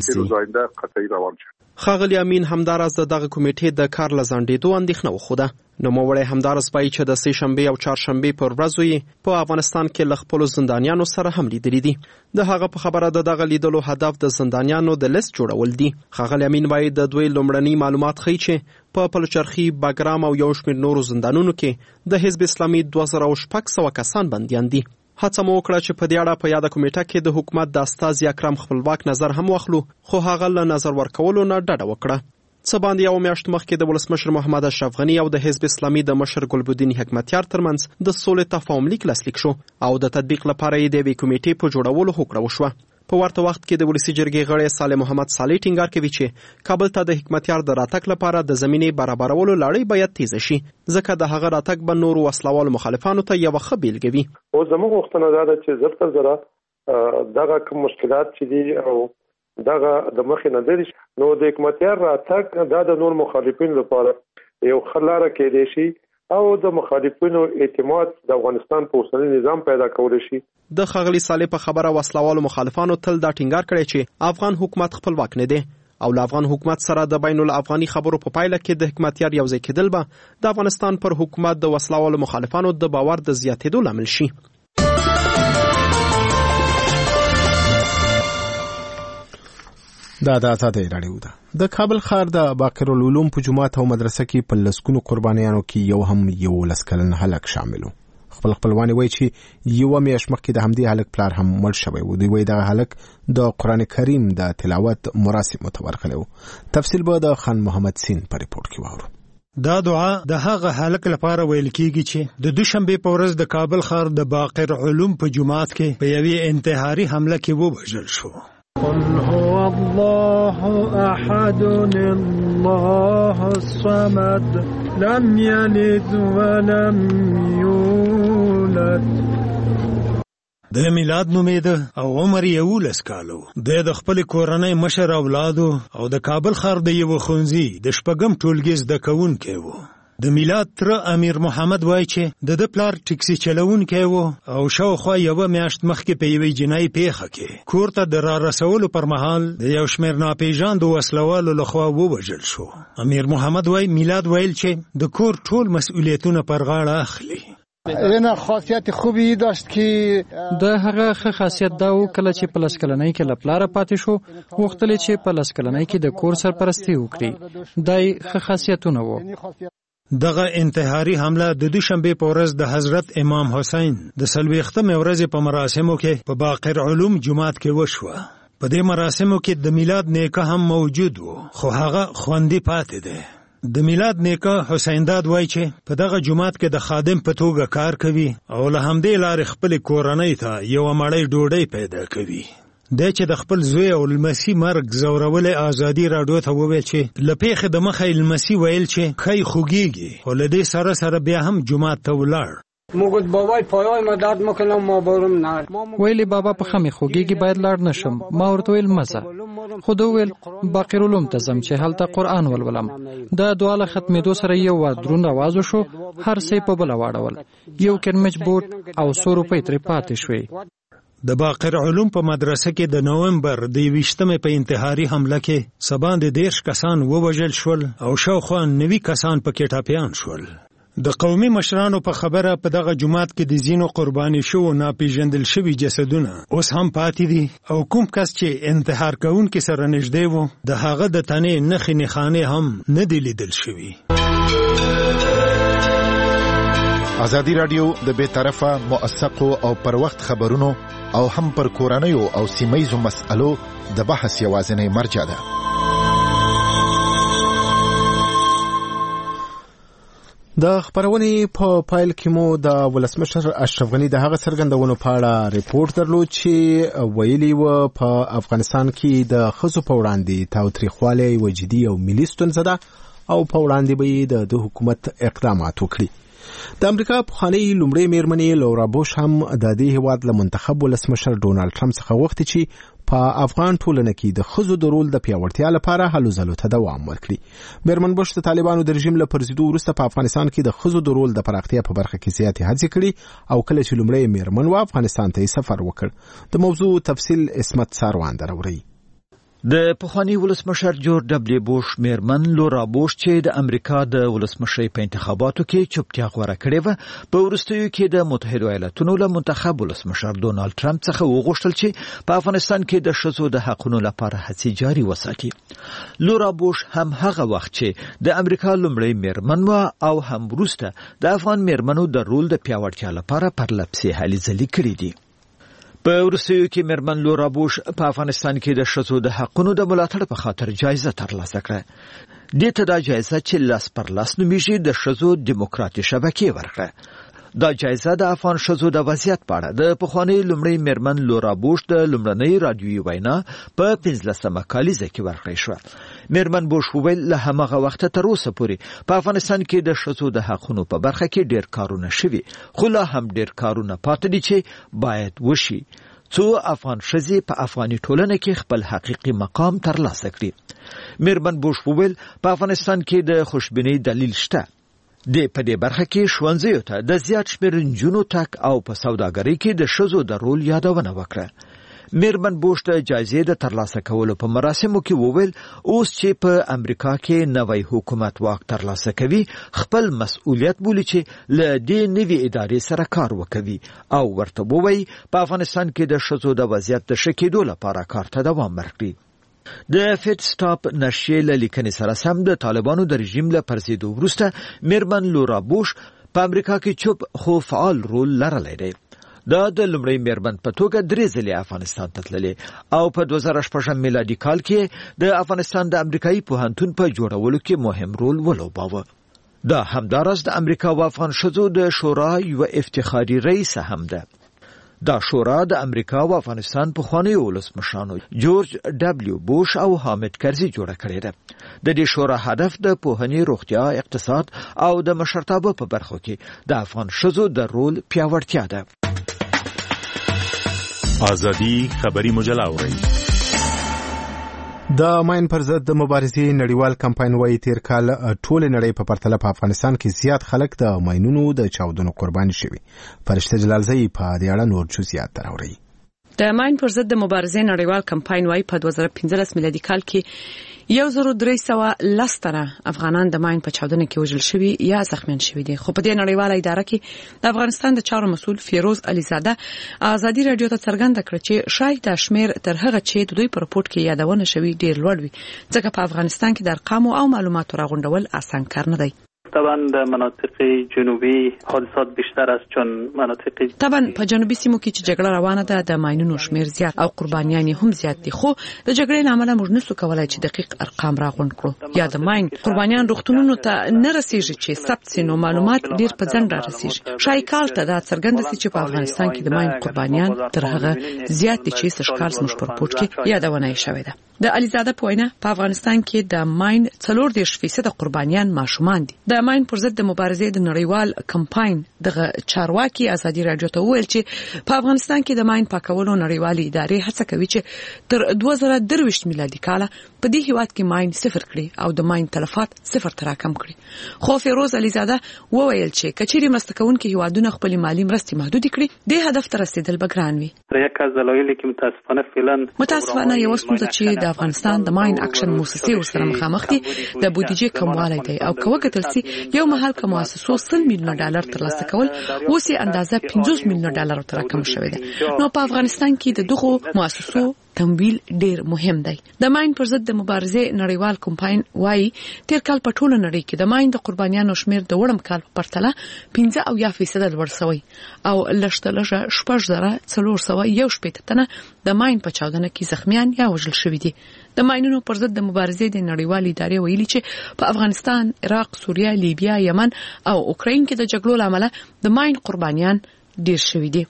Speaker 11: شي.
Speaker 22: ښاغلي امین همداراز د دغه کمیټې د کار له ځنډېدو اندېښنه وښوده. نوموړی همداراز وایي چې د سه شنبې او چهارشنبې پر ورځو یې په افغانستان کې له خپلو زندانیانو سره هم لیدلي دي. د هغه په خبره د دغه لیدلو هدف د زندانیانو د لیست جوړول دي. ښاغلي امین وایي د دوی لومړني معلومات ښیي چې په پلچرخي، باګرام او یو شمېر نورو زندانونو کې د حزب اسلامي 2600 کسان بندیان دي. هڅه مو وکړه چې په دې اړه په یاده کمیټه کې د حکومت د استازي اکرم خپلواک نظر هم واخلو، خو هغه له نظر ورکولو نه ډډه وکړه. څه باندې یو میاشت مخکې د ولسمشر محمد اشرف غني او د حزب اسلامي د مشر ګلبدین حکمتیار ترمنځ د سولې تفاهم لیک لاسلیک شو او د تطبیق لپاره یې د یوې کمیټې په جوړولو هوکړه وشوه. په ورته وخت کې د ولسی جرګې غړی صالح محمد صالح ټینګار کوي چې کابل ته د حکمتیار د راتګ لپاره د زمینې برابرولو لړۍ باید تیزه شي، ځکه د هغه راتګ به نورو وسلوالو مخالفانو ته یوه ښه بیلګه وي.
Speaker 20: او زموږ غوښتنه دا ده چې زر تر زره دغه کوم مشکلات چې دي او دغه د مخې نه لري نو د حکومتیار راتګ دا د نور مخالفینو لپاره یو خلاره کېدای شي او د مخالفینو اعتماد د افغانستان په اوسنی نظام پیدا کول شي.
Speaker 22: د ښاغلي صالح په خبره وسلوالو مخالفانو تل دا ټینګار کړی چې افغان حکومت خپلواک نه دی او له افغان حکومت سره د بین الافغاني خبرو په پایله کې د حکومتیار یو ځای کېدل به د افغانستان پر حکومت د وسلوالو مخالفانو د باور د زیاتېدو لامل شي.
Speaker 1: دا د آزادۍ راډیو ده. د کابل ښار د باقر العلوم په جومات او مدرسه کې په لسګونو قربانیانو کې یو لس کلن هلک شامل و. خپلوان وایي چې یو میاشت مخکې د همدې هلک پلار هم مړ شوی و. دوی وایي دغه هلک د قرآن کریم د تلاوت مراسمو ته ورغلی و. تفصیل به د خان محمد سین په ریپورت کې واورو.
Speaker 15: دا دعا د هغه هلک لپاره ویل کیږي چې د دوشنبه په ورځ د کابل ښار د باقر علوم په جومات کې په یوې انتحاري حمله کې ووژل شو.
Speaker 4: قل هو الله احد الله الصمد لم يلد ولم يولد.
Speaker 15: د میلاد نومېده او عمر 11 کالو. د خپل کورنۍ مشر اولادو او د کابل ښار د یو ښوونځي د شپږم ټولګي زده کوونکی و. د میلاد تر امیر محمد وای چې د پلار ټیکسي چلوونکی و او شاوخوا یو میاشت مخکې په یوې جنایي پیښه کې کور ته د را رسولو پر مهال د یو شمېر ناپېژاندو وسلوالو لخوا ووژل شو. امیر محمد وای میلاد ویل چې د کور ټول مسؤلیتونه پر غاړه اخلي.
Speaker 21: اینه خاصیت خوبی داشت که
Speaker 5: د هغه ښه خاصیت دا و کله چې په لس کلنۍ کې له پلاره پاتې شو غوښتل چې په لس کلنۍ کې د کور سرپرستي وکړي. دا یې ښه خاصیتونه وو.
Speaker 15: دغه انتحاري حمله د دوشنبه په ورځ د حضرت امام حسین د 40مې ورځې په مراسمو کې په باقر علوم جومات کې وشوه. په دې مراسمو کې د میلاد نیکه هم موجود و خو هغه خوندي پاتې دی. د میلاد نیکه حسین داد وای چې په دغه جومات کې د خادم په توګه کار کوي او له همدې لارې خپل کورنۍ ته یو مړۍ ډوډۍ پیدا کوي. د چې د خپل زوی او لمسی مرګ زورولې ازادي راډیو ته وویل چې لپیخ د مخې لمسی ویل چې خی خوږیږي خو له دې سره بیا هم جومات ته ولاړ.
Speaker 4: موږ بابای پایای ما درد میکنه ما برم نه
Speaker 5: ویلی بابا په خمه خوږیږي باید لاړ نشم. ما ورته ویل مزه خو دوی ویل باقر علوم ته ځم چې هلته قرآن ولولم. د دعا له ختمېدو سره یو وار درون آواز وشو هر څه په بل واړول 1 کرمچ بوټ او 100 روپۍ ترې پاتې شوې.
Speaker 15: د باقر علوم په مدرسه کې د نومبر د 20مې په انتحاري حمله کې سباند 10 کسان ووژل شول او شاوخوا 90 کسان په کې ټاپیان شول. د قومي مشرانو په خبره په دغه جومات کې د زینو قرباني شو ناپېژندل شوي جسدونه اوس هم پاتې دي او کوم کس چې انتحار کوونکي سره نږدې و د هغه د تنې نښې نښانې هم نه دي لیدل شوي.
Speaker 23: ازادي رادیو د بې طرفه موثقو او پر وخت خبرونو او هم پر کورنیو او سیمایزو مسألو د بحث یوازینی مرجع ده.
Speaker 1: د خبرونې په پایل کې مو د ولسمشر اشرف غنی د هغه څرګندونو په اړه ریپورت درلود چې ویلي و په افغانستان کې د ښځو په وړاندې تاوتریخوالی یوه جدي او ملي ستونزه ده او په وړاندې به یې د حکومت اقدامات وکړي. د امریکا پخوانۍ لومړۍ میرمنې لورا بوش هم د دې هیواد له منتخب ولسمشر ډونالد ټرمپ څخه غوښتي چې په افغان ټولنه کې د ښځو د رول د پیاوړتیا لپاره هلو ځلو ته دوام ورکړي. میرمن بوش د طالبانو د رژیم له پرځېدو وروسته په افغانستان کې د ښځو د رول د پراختیا په برخه کې زیاتې هڅې کړي او کله چې لومړۍ میرمن و افغانستان ته یې سفر وکړ. د موضوع تفصیل اسمت ساروان دراوړي.
Speaker 24: د پخوانی ولسمشر جورج دبلیو بوش میرمن لورا بوش چې د امریکا د ولسمشرۍ په انتخاباتو کې چوپتیا غوره کړې و په وروستیو کې د متحده ایالاتونو له منتخب ولسمشر ډونالد ټرمپ څخه وغوښتل چې په افغانستان کې د ښځو د حقوقو لپاره هڅې جاري وساتي. لورا بوش هم هغه وخت چې د امریکا لومړۍ میرمن و او هم وروسته د افغان میرمنو د رول د پیاوړتیا لپاره پرلپسې هلې ځلې کړې دي. په وروستیو کې میرمن لورا بوش په افغانستان کې د ښځو د حقوقو د ملاتړ په خاطر جایزه ترلاسه کړه. دې ته دا جایزه چې لاس پر لاس نومیږي د ښځو دیموکراتي شبکې ورکړه. دا جایزه د افغان ښځو د وضعیت په اړه د پخوانۍ لومړۍ میرمن لورا بوش د لومړنۍ رادیویي وینا په 15مه کالیزه کې ورکړې شوه. میرمن بوش وویل له هماغه وخته تر اوسه پورې په افغانستان کې د ښځو د حقوقو په برخه کې ډېر کارونه شوي خو لا هم ډېر کارونه پاتې دي چې باید وشي څو افغان ښځې په افغاني ټولنه کې خپل حقیقي مقام ترلاسه کړي. میرمن بوش وویل په افغانستان کې د خوشبینۍ دلیل شته. د په دې برخه کې ښوونځیو ته د زیات شمېر نجونو تګ او په سوداګرۍ کې د ښځو د رول یادونه وکړه. میرمن بوش د جایزې د ترلاسه کولو په مراسمو کې وویل اوس چې په امریکا کې نوی حکومت واک ترلاسه کوي خپل مسؤلیت بولي چې له دې نوې ادارې سره کار وکوي او ورته ووایي په افغانستان کې د ښځو د وضعیت د ښه کېدو لپاره کار ته دوام ورکړي. د فیټ سټاپ نشریې له لیکنې سره سم د طالبانو د رژیم له پرځېدو وروسته میرمن لورا بوش په امریکا کې چوپ خو فعال رول لرلی دی. دا د لومړۍ میرمن په توګه 3 ځلې افغانستان ته تللې او په 2006 میلادي کال کې د افغانستان د امریکایي پوهنتون په جوړولو کې مهم رول ولوباوه. دا همداراز د امریکا و افغان ښځو د شورا یو افتخاري رئیس هم ده. دا شورا د امریکا و افغانستان پخوانیو ولسمشرانو جورج ډبلیو بوش او حامد کرزي جوړه کړې ده. د دې شورا هدف د پوهنې، روغتیا، اقتصاد او د مشرتابه په برخو کې د افغان ښځو د رول پیاوړتیا ده.
Speaker 2: ازادي خبري مجله اوري.
Speaker 1: د ماین پر ضد د مبارزې نړیوال کمپاین وايي تیر کال ټول نړۍ په پرتله په افغانستان کې زیات خلک د ماینونو د چاودنو قرباني شوي. فرشته جلالزئی په دې اړه نور جزئیات راوړي.
Speaker 3: د ماین پر ضد د مبارزې نړیوال کمپاین وايي په 2015 میلادي کال کې 1310 تنه افغانان د ماین په چاودنه کې وژل شوي یا زخمیان شوي دي. خو په دې نړیواله اداره کې د افغانستان د چارو مسؤل فیروز علیزاده ازادي رادیو ته څرګنده کړه چې شاید د شمیر تر هغه چې د دوی په رپورت کې یادونه شوی ډیر لوړ وي ځکه په افغانستان کې د ارقام او معلوماتو راغونډول آسان کار نه دی.
Speaker 6: طبعا در مناطق جنوبی حادثات بیشتر است چون مناطق
Speaker 3: طبعا په جنوبي سیمو کې چې جګړه روانه ده د ماینونو شمیر زیات او قربانیان هم زیات دي خو د جګړې لامل موږ نسو کولای چې دقیق ارقام راغونډ کړو. یا د ماین قربانیان روغتونونو ته نه رسیږي چې ثبت سينو معلومات ډیر په ځند را رسیږي. شای کال ته دا څرګند دي چې په افغانستان کې د ماین قربانیان تر هغه زیات دي چې سشکار زموږ په رپورت کې یادونه شوې ده. د علیزاده په وینا په افغانستان کې د ماین 40% قربانیان ماشومان دي. د ماین پر ضد د مبارزې د نړیوال کمپاین دغه چارواکي ازادي رادیو ته ویل چې په افغانستان کې د ماین پاکولو نړیوالې ادارې هڅه کوي چې تر 2023 میلادي کال په دې هیواد کې ماین صفر کړي او د ماین تلفات صفر ته راکم کړي. خو فیروز علیزاده وویل چې کچېری مستکونکي هیوادونه خپل مالی مرستې محدود کړي د هدف ته رسیدل بګران وي.
Speaker 6: یک از دلایلی که
Speaker 3: متاسفانه یو ستونزه چې د افغانستان د ماین اکشن موسسې ورسره مخامخ دي د بودیجې کموالی دی او کوګتل سي یو محل کوم مؤسسو $100 میلیون ترلاسه کول اوس یې اندازه $50 میلیون تر رقم شوی دی. نو په افغانستان کې د دغه مؤسسو تمویل ډیر مهم دی. د ماین پر ضد د مبارزې نړیوال کمپاین وايي تیر کال په ټوله نړۍ کې د ماین د قربانیانو شمیر د وړم کال په پرتله 15% لوړ شوی او لږه 4,411 تنه د ماین په چاودنه کې زخمیان یا وژل شوي دي. د ماینونو پر ضد د مبارزې د نړیوالې ادارې ویلي چې په افغانستان، عراق، سوریه، لیبیا، یمن او اوکراین کې د جګړو لامل د ماین قربانیان ډیر شوي دي.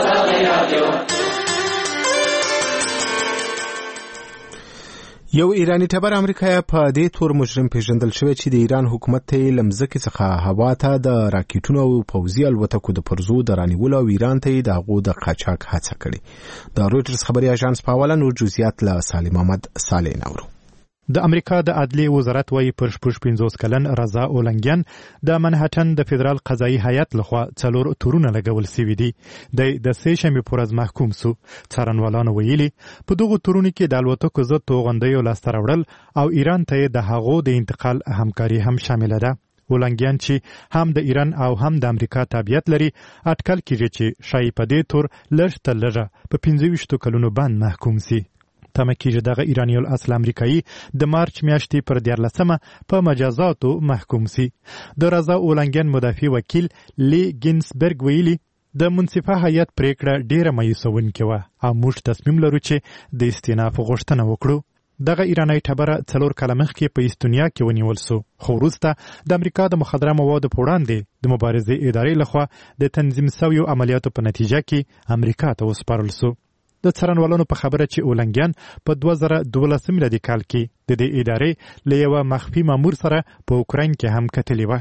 Speaker 1: یو ایرانی ټبر امریکا په دې تور مجرم پیژندل شوی چې د ایران حکومت ته لمزکه څخه هوا ته د راکټونو او پوځي الوتکو د پرزو درانیولو او ایران ته د غو د قاچاق هڅه کړې. د رويټرز خبري اژانس په حواله نور جزئیات له سالم احمد صالح نورو.
Speaker 8: د امریکا د عدلي وزارت وايي پر 50 کلن رضا اولنګیان د منهټن د فدرال قضایي هیئت لخوا 4 تورونه لګول سوي دي. د سې شنبه پر ورځ محکوم سو. څارنوالانو ویلي په دغه تورونو کې د الوتکو ضد توغندیو لاس تراوړل او ایران ته د هغو د انتقال همکاري هم شامل ده. اولنګیان چې هم د ایران او هم د امریکا تابعیت لري اټکل کیږي چې شای په دې تور لږ تر لږه په 25 کلونو باندې محکوم سي. تمه کیږي دغه ایرانی الاصل امریکایي د مارچ میاشتې پر 14 په مجازاتو محکوم سي. د رضا اولنګیان مدافع وکیل لی گینسبرګ ویلي د منصفه هیئت پریکړه ډیره مایوسونکې وه او موږ تصمیم لرو چې د استیناف غوښتنه وکړو. دغه ایرانی ټبره 4 کاله مخکې په استونیا کې ونیول سو خو وروسته د امریکا د مخدره موادو په وړاندې د مبارزې ادارې لخوا د تنظیم شویو عملیاتو په نتیجه کې امریکا ته وسپارل سو. د څارنوالانو په خبره چې اولنګیان په 2012 میلادي کال کې د دې ادارې له یو مخفي مامور سره په اوکراین کې هم کتلی و.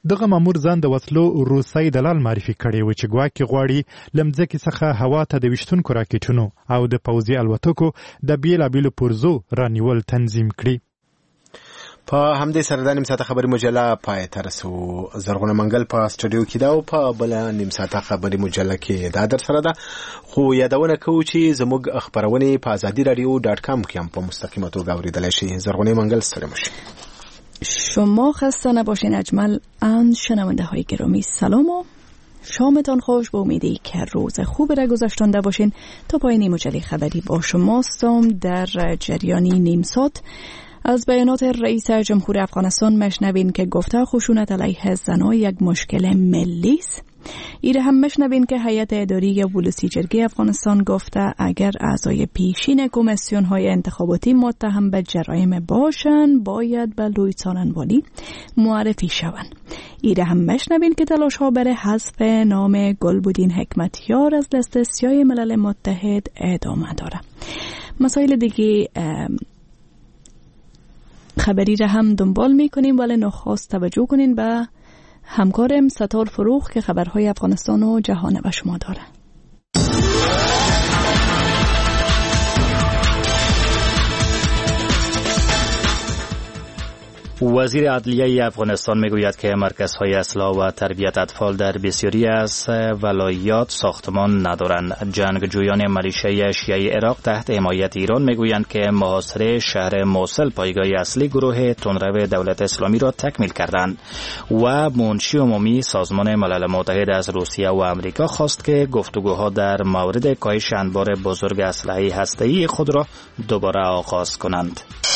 Speaker 8: دغه مامور ځان د وسلو روسي دلال معرفي کړی و چې ګواکې غواړي لمځکې څخه هوا ته د وشتونکو راکټونو او د پوځي الوتکو د بیلابیلو پرزو رانیول تنظیم کړي.
Speaker 1: په همدې سره د نیم ساعته خبري مجله پای ته رسو. زرغونه منګل په استودیو کې دا او په بل نیم ساعته خبري مجله کې دا در سره ده، خو یادونه کوو چې زموږ خبرونه په azadiradio.com کې هم په مستقیمه توګه اوریدلای شي. زرغونه منګل سلام شي.
Speaker 7: شما خسته نباشین. اجمل اند شنونده های گرامی سلام و شامتان خوش. با امیدی که روز خوب را گذشتانده باشین. تا پایان مجله خبری با شماستم. در جریانی نیم ساعت از بیانات رئیس جمهور افغانستان مشنوین که گفته خشونت علیه زنان یک مشکل ملی است. ایره هم مشنوین که هیئت اداری ولسی جرگه افغانستان گفته اگر اعضای پیشین کمیسیون های انتخاباتی متهم به جرایم باشند باید به لوی څارنوالی معرفی شوند. ایره هم مشنوین که تلاش ها برای حذف نام گلبدین حکمتیار از لیست سیاه ملل متحد ادامه داره. مسائل دیگه خبری را هم دنبال میکنیم، ولی نخست توجه کنین به همکارم ستار فروخ که خبرهای افغانستان و جهان به شما داره.
Speaker 9: وزیر عدلیه افغانستان میگوید که مرکزهای اصلاح و تربیت اطفال در بسیاری از ولایات ساختمان ندارند. جنگجویان میلیشیای شیعه عراق تحت حمایت ایران میگویند که محاصره شهر موصل پایگاه اصلی گروه تندرو دولت اسلامی را تکمیل کردند و منشی عمومی سازمان ملل متحد از روسیه و آمریکا خواست که گفتگوها در مورد کاهش انبار بزرگ اسلحه هسته‌ای خود را دوباره آغاز کنند.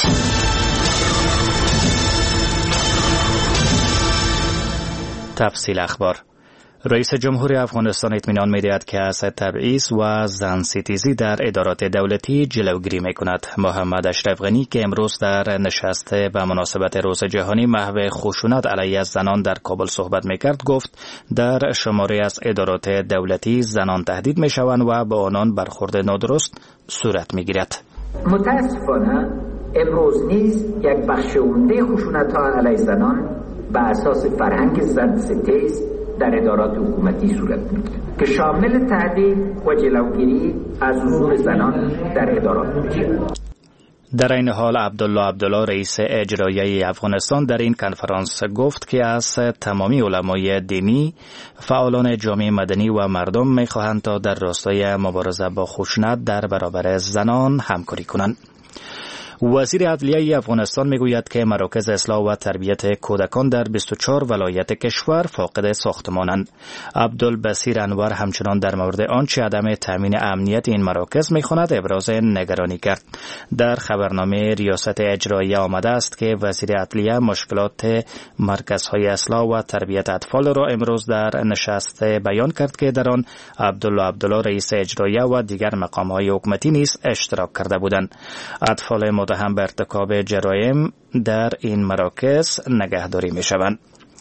Speaker 9: تفصیل اخبار. رئیس جمهور افغانستان اطمینان می‌دهد که از تبعیض و زن‌ستیزی در ادارات دولتی جلوگیری می‌کند. محمد اشرف غنی که امروز در نشست به مناسبت روز جهانی محو خشونت علیه زنان در کابل صحبت می‌کرد گفت در شماری از ادارات دولتی زنان تهدید می‌شوند و به آنان برخورد نادرست صورت می‌گیرد.
Speaker 10: متاسفانه امروز نیز یک بخش عمده خشونت‌ها علیه زنان به اساس فرهنگ زن‌ستیز در ادارات حکومتی صورت می‌گیرد که شامل تهدید و جلوگیری از حضور زنان در ادارات می‌شود.
Speaker 9: در این حال عبدالله رئیس اجرایی افغانستان در این کنفرانس گفت که از تمامی علمای دینی، فعالان جامعه مدنی و مردم می‌خواهند تا در راستای مبارزه با خشونت در برابر زنان همکاری کنند. وزیر عدلیه افغانستان میگوید که مراکز اصلاح و تربیت کودکان در 24 ولایت کشور فاقد ساختمانند. عبدالبصیر انور همچنان در مورد آنچه عدم تامین امنیت این مراکز میخواند ابراز نگرانی کرد. در خبرنامه ریاست اجرایی آمده است که وزیر عدلیه مشکلات مرکزهای اصلاح و تربیت اطفال را امروز در نشست بیان کرد که در آن عبدالله رئیس اجرایی و دیگر مقام‌های حکومتی نیز اشتراک کرده بودند. اطفال متهم به ارتکاب جرایم در این مراکز نگهداری می شوند.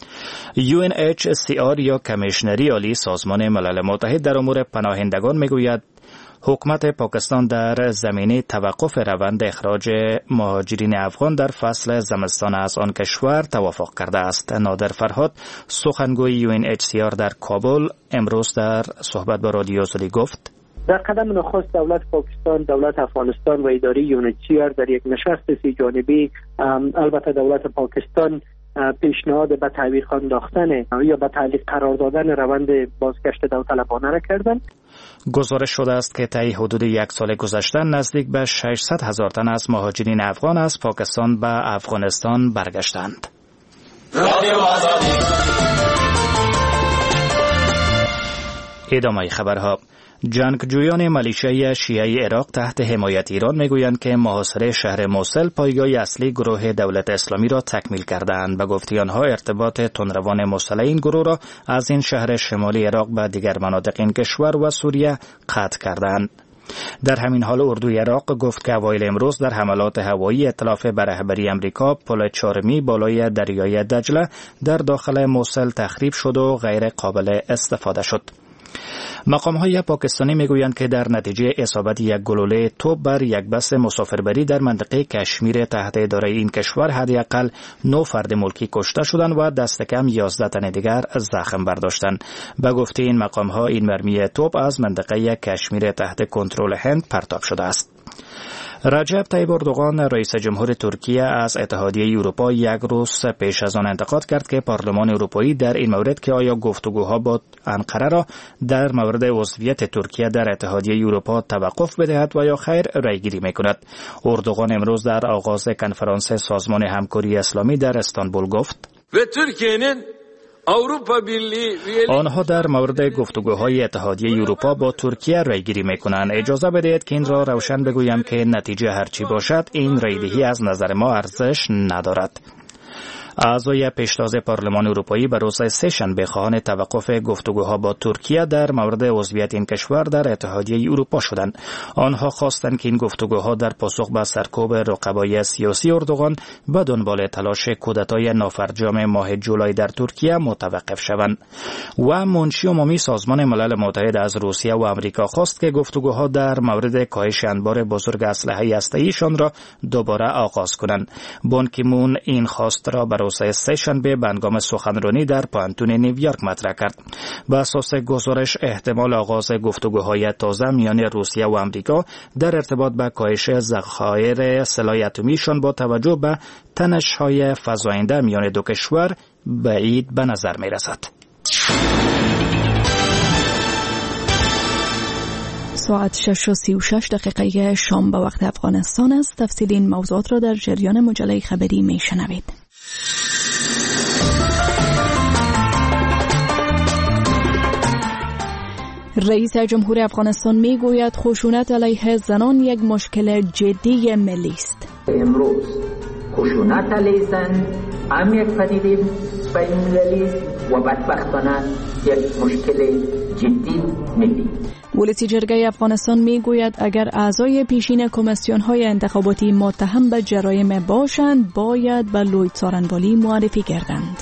Speaker 9: UNHCR یا کمیشنری عالی سازمان ملل متحد در امور پناهندگان می گوید حکومت پاکستان در زمینه توقف روند اخراج مهاجرین افغان در فصل زمستان از آن کشور توافق کرده است. نادر فرهاد سخنگوی UNHCR در کابل امروز در صحبت با رادیو آزادی گفت
Speaker 12: در قدم نخست دولت پاکستان، دولت افغانستان و اداره یونیچیار در یک نشست 3 جانبه البته دولت پاکستان پیشنهاد به تعویق انداختن یا به تعلیق قرار دادن روند بازگشت داوطلبانه را کردند.
Speaker 9: گزارش شده است که طی حدود یک سال گذشته نزدیک به 600,000 تن از مهاجرین افغان از پاکستان به افغانستان برگشتند. ادامه خبرها. جنگجویان میلیشیای شیعه عراق تحت حمایت ایران میگویند که محاصره شهر موصل پایگاه اصلی گروه دولت اسلامی را تکمیل کردند. به گفته آنها ارتباط تندروان مسلح این گروه را از این شهر شمالی عراق به دیگر مناطق این کشور و سوریه قطع کردند. در همین حال اردوی عراق گفت که اوایل امروز در حملات هوایی ائتلاف به رهبری امریکا پل چارمی بالای دریای دجله در داخل موصل تخریب شد و غیر قابل استفاده شد. مقام‌های پاکستانی میگویند که در نتیجه اصابت یک گلوله توپ بر یک بس مسافربری در منطقه کشمیر تحت اداره این کشور حداقل 9 فرد ملکی کشته شدند و دست کم 11 تن دیگر زخم برداشتند. به گفته این مقام‌ها این مرمی توپ از منطقه کشمیر تحت کنترل هند پرتاب شده است. رجب طیب اردوغان رئیس جمهور ترکیه از اتحادیه اروپا یک روز پیش از آن انتقاد کرد که پارلمان اروپایی در این مورد که آیا گفتگوها با انقره را در مورد عضویت ترکیه در اتحادیه اروپا توقف بدهد و یا خیر رأیگیری میکند. اردوغان امروز در آغاز کنفرانس سازمان همکاری اسلامی در استانبول گفت
Speaker 13: و ترکیه
Speaker 9: آنها در مورد گفتگوهای اتحادیه اروپا با ترکیه رأیگیری میکنند. اجازه بدهید که این را روشن بگویم که نتیجه هرچی باشد این رأیدهی از نظر ما ارزش ندارد. اعضای پیشتاز پارلمان اروپایی به روز سه‌شنبه خواهان توقف گفتگوها با ترکیه در مورد عضویت این کشور در اتحادیه اروپا شدند. آنها خواستند که این گفتگوها در پاسخ به سرکوب رقبای سیاسی اردوغان به دنبال تلاش کودتای نافرجام ماه جولای در ترکیه متوقف شوند. و منشی عمومی سازمان ملل متحد از روسیه و آمریکا خواست که گفتگوها در مورد کاهش انبار بزرگ اسلحه هسته‌ایشان را دوباره آغاز کنند. بان کی مون این خواست را روز سه‌شنبه به هنگام سخنرانی در پانتون نیویورک مطرح کرد. به اساس گزارش احتمال آغاز گفتگوهای تازه میان روسیه و آمریکا در ارتباط به کاهش ذخایر سلاح اتمیشان با توجه به تنش‌های فزاینده میان دو کشور بعید به نظر می‌رسد.
Speaker 7: ساعت 6:36 شام به وقت افغانستان است. تفصیل این موضوعات را در جریان مجله خبری میشنوید. رئیس جمهور افغانستان میگوید خشونت علیه زنان یک مشکل جدی ملی است.
Speaker 10: امروز خشونت علیه زن هم یک پدیده بین‌المللی است و بدبختانه یک مشکل جدی ملی.
Speaker 7: ولسی جرگه افغانستان میگوید اگر اعضای پیشین کمیسیون‌های انتخاباتی متهم به جرایم باشند باید به لوی څارنوالي معرفی گردند.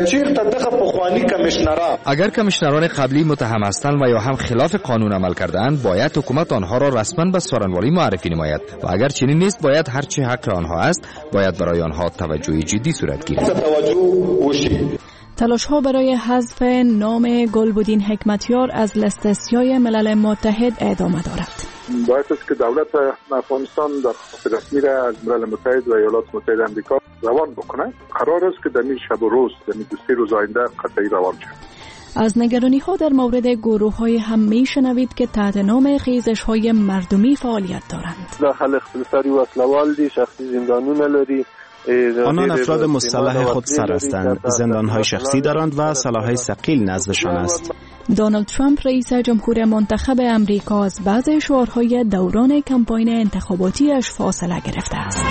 Speaker 14: اگر کمیشنران قبلی متهم هستند و یا هم خلاف قانون عمل کردند باید حکومت آنها را رسما به څارنوالي معرفی نماید و اگر چنین نیست باید هر چه حق آنها است باید برای آنها توجه جدی صورت گیرد.
Speaker 7: تلاش ها برای حذف نام گلبدین حکمتیار از لیست سیاه ملل متحد ادامه دارد.
Speaker 20: باید است که دولت افغانستان درخواست رسمی را از ملل متحد و ایالات متحده آمریکا روان بکنه. قرار است که در این شب و روز در این 2-3 روز آینده قطعی روان شود.
Speaker 7: از نگرانی ها در مورد گروه های هم می شنوید که تحت نام خیزش های مردمی فعالیت دارند.
Speaker 16: داخل اختصاری و اصلوال دی شخصی زندانون لري.
Speaker 11: آنان افراد مصطلح خودسر هستند، زندانهای شخصی دارند و سلاح‌های ثقیل نزدشان است.
Speaker 7: دونالد ترامپ رئیس جمهور منتخب امریکا از بعض شعارهای دوران کمپاین انتخاباتیش فاصله گرفته است.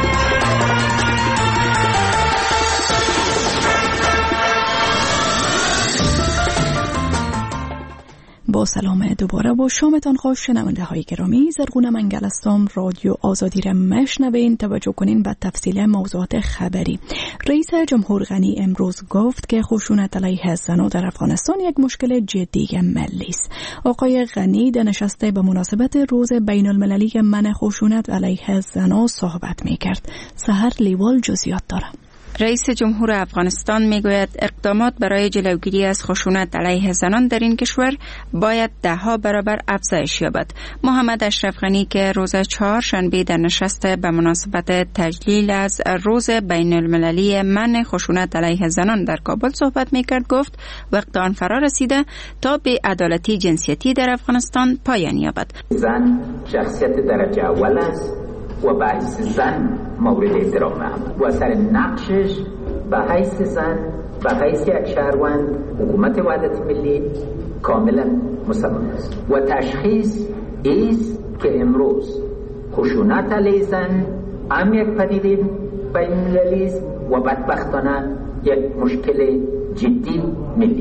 Speaker 7: با سلام دوباره و شامتان خوش شنونده های گرامی. زرغون منگل هستم. رادیو آزادی را مشنوین. توجه کنین به تفصیل موضوعات خبری. رئیس جمهور غنی امروز گفت که خشونت علیه زنان در افغانستان یک مشکل جدی ملی است. آقای غنی در نشست به مناسبت روز بین المللی منع خشونت علیه زنان صحبت می‌کرد. سحر لیوال جزئیات داره.
Speaker 17: رئیس جمهور افغانستان میگوید اقدامات برای جلوگیری از خشونت علیه زنان در این کشور باید 10 برابر افزایش یابد. محمد اشرف غنی که روز 4 شنبه در نشست به مناسبت تجلیل از روز بین المللی منع خشونت علیه زنان در کابل صحبت میکرد گفت وقت آن فرا رسیده تا به عدالتی جنسیتی در افغانستان پایان یابد.
Speaker 10: زن شخصیت درجه اول است و به حیث زن مورد احترام و سر نقشش به حیث زن به حیث یک شهروند حکومت وحدت ملی کاملا مسلم است و تشخیص است که امروز خشونت علیه زن هم یک پدیده بین‌المللی است و بدبختانه یک مشکل جدی ملی.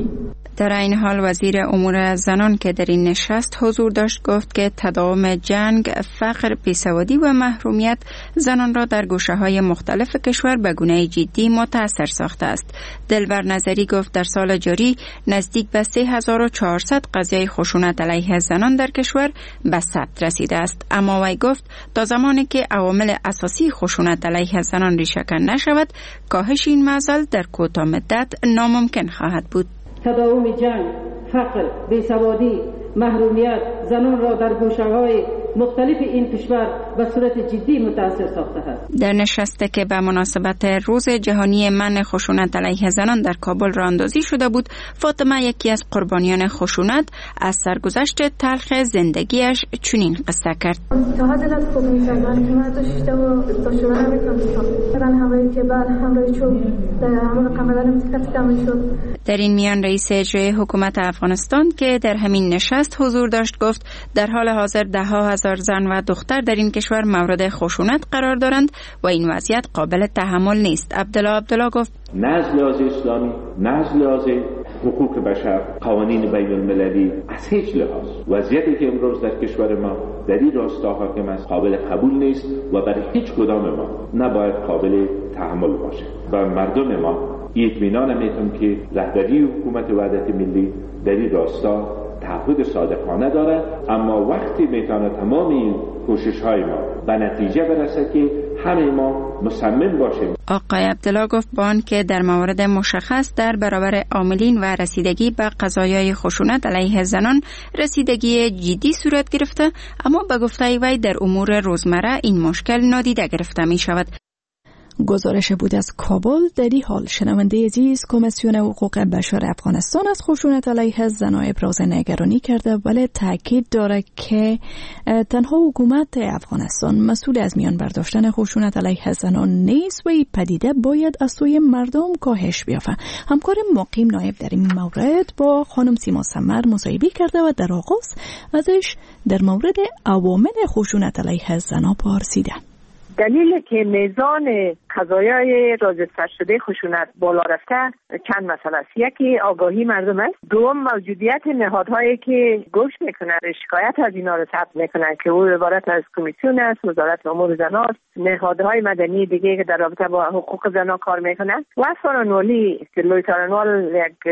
Speaker 17: در این حال وزیر امور زنان که در این نشست حضور داشت گفت که تداوم جنگ، فقر، بیسوادی و محرومیت زنان را در گوشه‌های مختلف کشور به گونه جدی متاثر ساخته است. دلبر نظری گفت در سال جاری نزدیک به 3400 قضیه خشونت علیه زنان در کشور به ثبت رسیده است. اما وی گفت تا زمانی که عوامل اساسی خشونت علیه زنان ریشه‌کن نشود، کاهش این معضل در کوتاه مدت ناممکن خواهد بود.
Speaker 13: تداوم جنگ، فقر، بیسوادی، محرومیت زنان را در گوشه‌های مختلف این کشور به صورت جدی متاثر ساخته است.
Speaker 17: در نشستی که به مناسبت روز جهانی منع خشونت علیه زنان در کابل راه اندازی شده بود، فاطمه یکی از قربانیان خشونت از سرگذشت تلخ زندگیش چنین قصه کرد. در این میان رئیس اجرایی حکومت افغانستان که در همین نشست حضور داشت گفت در حال حاضر ده‌ها هزار زن و دختر در این کشور مورد خشونت قرار دارند و این وضعیت قابل تحمل نیست. عبدالله گفت
Speaker 18: نه از لحاظ اسلامی، نه از لحاظ حقوق بشر، قوانین بین المللی، از هیچ لحاظ وضعیتی که امروز در کشور ما در این راستا حاکم است قابل قبول نیست و برای هیچ کدام ما نباید قابل تحمل باشه. و مردم ما اطمینان میتونم که رهبری حکومت وحدت ملی در این راستا تعهد صادقانه داره، اما وقتی میتونه تمام این کوشش‌های ما به نتیجه برسه که همه ما مصمم باشیم.
Speaker 17: آقای عبدالله گفت با آنکه در موارد مشخص در برابر عاملین و رسیدگی به قضایای خشونت علیه زنان رسیدگی جدی صورت گرفته، اما به گفته وی در امور روزمره این مشکل نادیده گرفته می شود.
Speaker 7: گزارش بود از کابل. در این حال شنونده عزیز، کمیسیون حقوق بشر افغانستان از خشونت علیه زنان ابراز نگرانی کرده، ولی تاکید داره که تنها حکومت افغانستان مسئول از میان برداشتن خشونت علیه زنان نیست و این پدیده باید از سوی مردم کاهش بیافته. همکار مقیم نایب در این مورد با خانم سیما سمر مصاحبه کرده و در آغاز ازش در مورد عوامل خشونت علیه زنان پرسیده.
Speaker 19: دلیل که میزان قضایای رازدار شده خشونت بالا رفته چند مسئله است. یکی آگاهی مردم است، دوم موجودیت نهادهایی که گوش میکنن، شکایت از اینا رو ثبت میکنن که او عبارت از کمیسیون است، وزارت امور زن است، نهادهای مدنی دیگه که در رابطه با حقوق زنان کار میکنن و سارنوالی که لوی سارنوال یک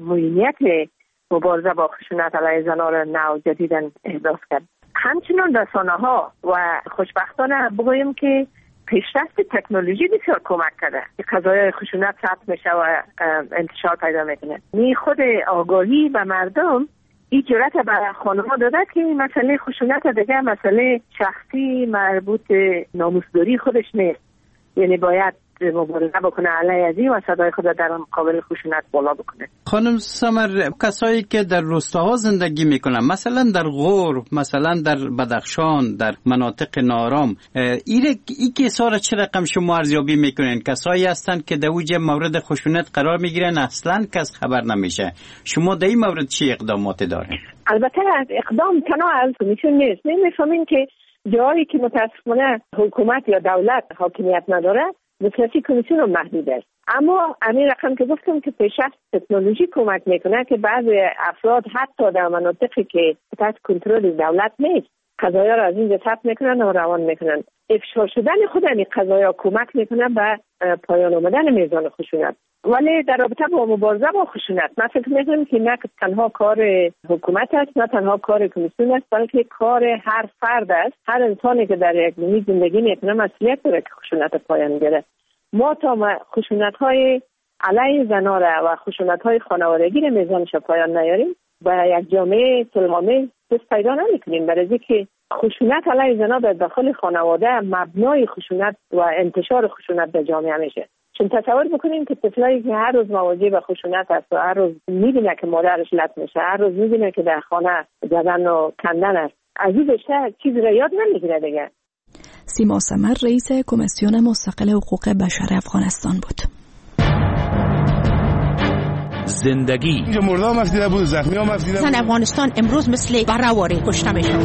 Speaker 19: موینیت مبارزه با خشونت علیه زنان را نو جدیداً احداث کرد. همچنان رسانه‌ها و خوشبختانه بگوییم که پیشرفت تکنولوژی بسیار کمک کرده که قضایای خشونت ثبت میشه و انتشار پیدا میکنه. خود آگاهی و مردم این جرأت به خانم‌ها داده که مسئله خشونت دیگه مسئله شخصی مربوط ناموسداری خودش نیست، یعنی باید مبارزه بکنه علیه ازی و صدای خود در مقابل خشونت بالا بکنه.
Speaker 22: خانم سمر، کسایی که در روستاها زندگی میکنن، مثلا در غور، مثلا در بدخشان، در مناطق نارام، این کسا را چه رقم شما ارزیابی میکنین؟ کسایی هستند که در اوج مورد خشونت قرار میگیرن اصلا کس خبر نمیشه. شما در این مورد چه اقداماتی دارین؟
Speaker 19: البته اقدام تنها از کمیسیون نیست. نمیفهمین که جایی که متاسفانه حکومت یا دولت حاکمیت نداره دسترسی کمیسیون هم محدود است. اما همین رقم که گفتم که پیشرفت تکنولوژی کمک میکنه که بعضی افراد حتی در مناطقی که تحت کنترل دولت نیست قضایا را از اینجا ثبت میکنن و روان میکنن. افشا شدن خود این قضایا کمک میکنه به پایان آمدن میزان خشونت. ولی در رابطه با مبارزه با خشونت من فکر میکنم که نه تنها کار حکومت است، نه تنها کار کمیسیون است، بلکه کار هر فرد است. هر انسانی که در یک محیط زندگی میکنه مسئولیت داره که خشونت پایان گیره. ما تا خشونت‌های علیه زنان و خشونت‌های خانوادگی را میزانش پایان نیاریم و یک جامعه صلح‌آمیز دست پیدا نمی‌کنیم، برای اینکه خشونت علیه زنان در داخل خانواده مبنای خشونت و انتشار خشونت در جامعه میشه. چون تصور بکنیم که طفلایی که هر روز مواجه به خشونت است و هر روز می‌بینه که مادرش لط میشه، هر روز می‌بینه که در خانه زدن و کندن است، از این بیشتر چیزی را یاد نمی‌گیره دیگه.
Speaker 7: سیما سمر رئیس کمیسیون مستقل حقوق بشر افغانستان بود.
Speaker 25: زندگی
Speaker 26: اینجا مردا هم افدیده بود، زخمی هم افدیده بود.
Speaker 25: افغانستان امروز مثل برآوری کشته میشه.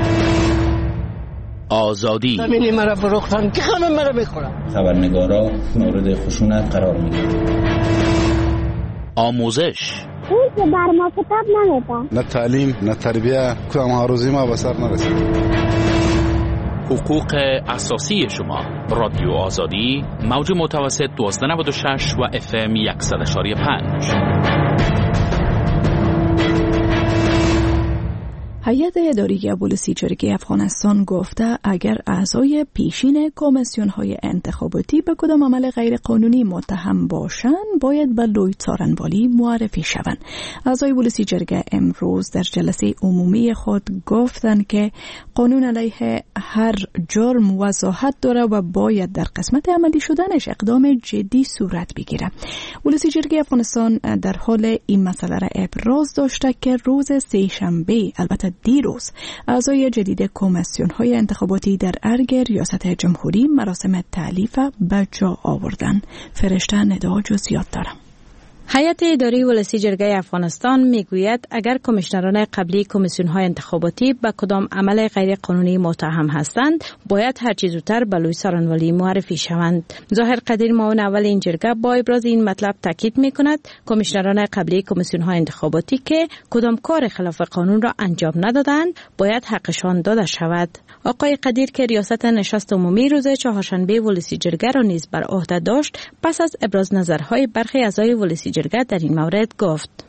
Speaker 25: آزادی
Speaker 27: زمینی مرا فروختن که همه مرا میخورن.
Speaker 28: خبرنگارا مورد خشونت قرار میگیرن.
Speaker 25: آموزش.
Speaker 2: اون که بر ما کتاب نمیدن.
Speaker 4: نه تعلیم نه تربیه، کدام آرزوی ما به سر نرسید.
Speaker 25: حقوق اساسی شما. رادیو آزادی، موج متوسط 1296 و FM 100.5.
Speaker 7: هیئت اداری بلوچستان افغانستان گفته اگر اعضای پیشین کمیسیون‌های انتخاباتی به کدام عمل غیرقانونی متهم باشند باید به لوی څارنوالی معرفی شوند. اعضای بلوچستان امروز در جلسه عمومی خود گفتند که قانون علیه هر جرم وضاحت داره و باید در قسمت عملی شدنش اقدام جدی صورت بگیره. بلوچستان افغانستان در حال این مسئله را ابراز داشته که روز سه‌شنبه، البته دیروز، اعضای جدید کمیسیون‌های انتخاباتی در ارگ ریاست جمهوری مراسم تألیف به جا آوردن. فرشته ندا جزئیات دارم.
Speaker 5: هیئت اداری ولسی جرگه افغانستان میگوید اگر کمیشنران قبلی کمیسیون‌های انتخاباتی به کدام عمل غیر قانونی متهم هستند باید هر چه زودتر به لوی څارنوالی معرفی شوند. ظاهر قدیر معاون اول این جرگه با ابراز این مطلب تاکید میکند کمیشنران قبلی کمیسیون‌های انتخاباتی که کدام کار خلاف قانون را انجام ندادند باید حقشان داده شود. آقای قدیر که ریاست نشست عمومی روز چهارشنبه ولسی جرگه را نیز بر عهده داشت پس از ابراز نظرهای برخی اعضای ولسی جرگه در این مورد گفت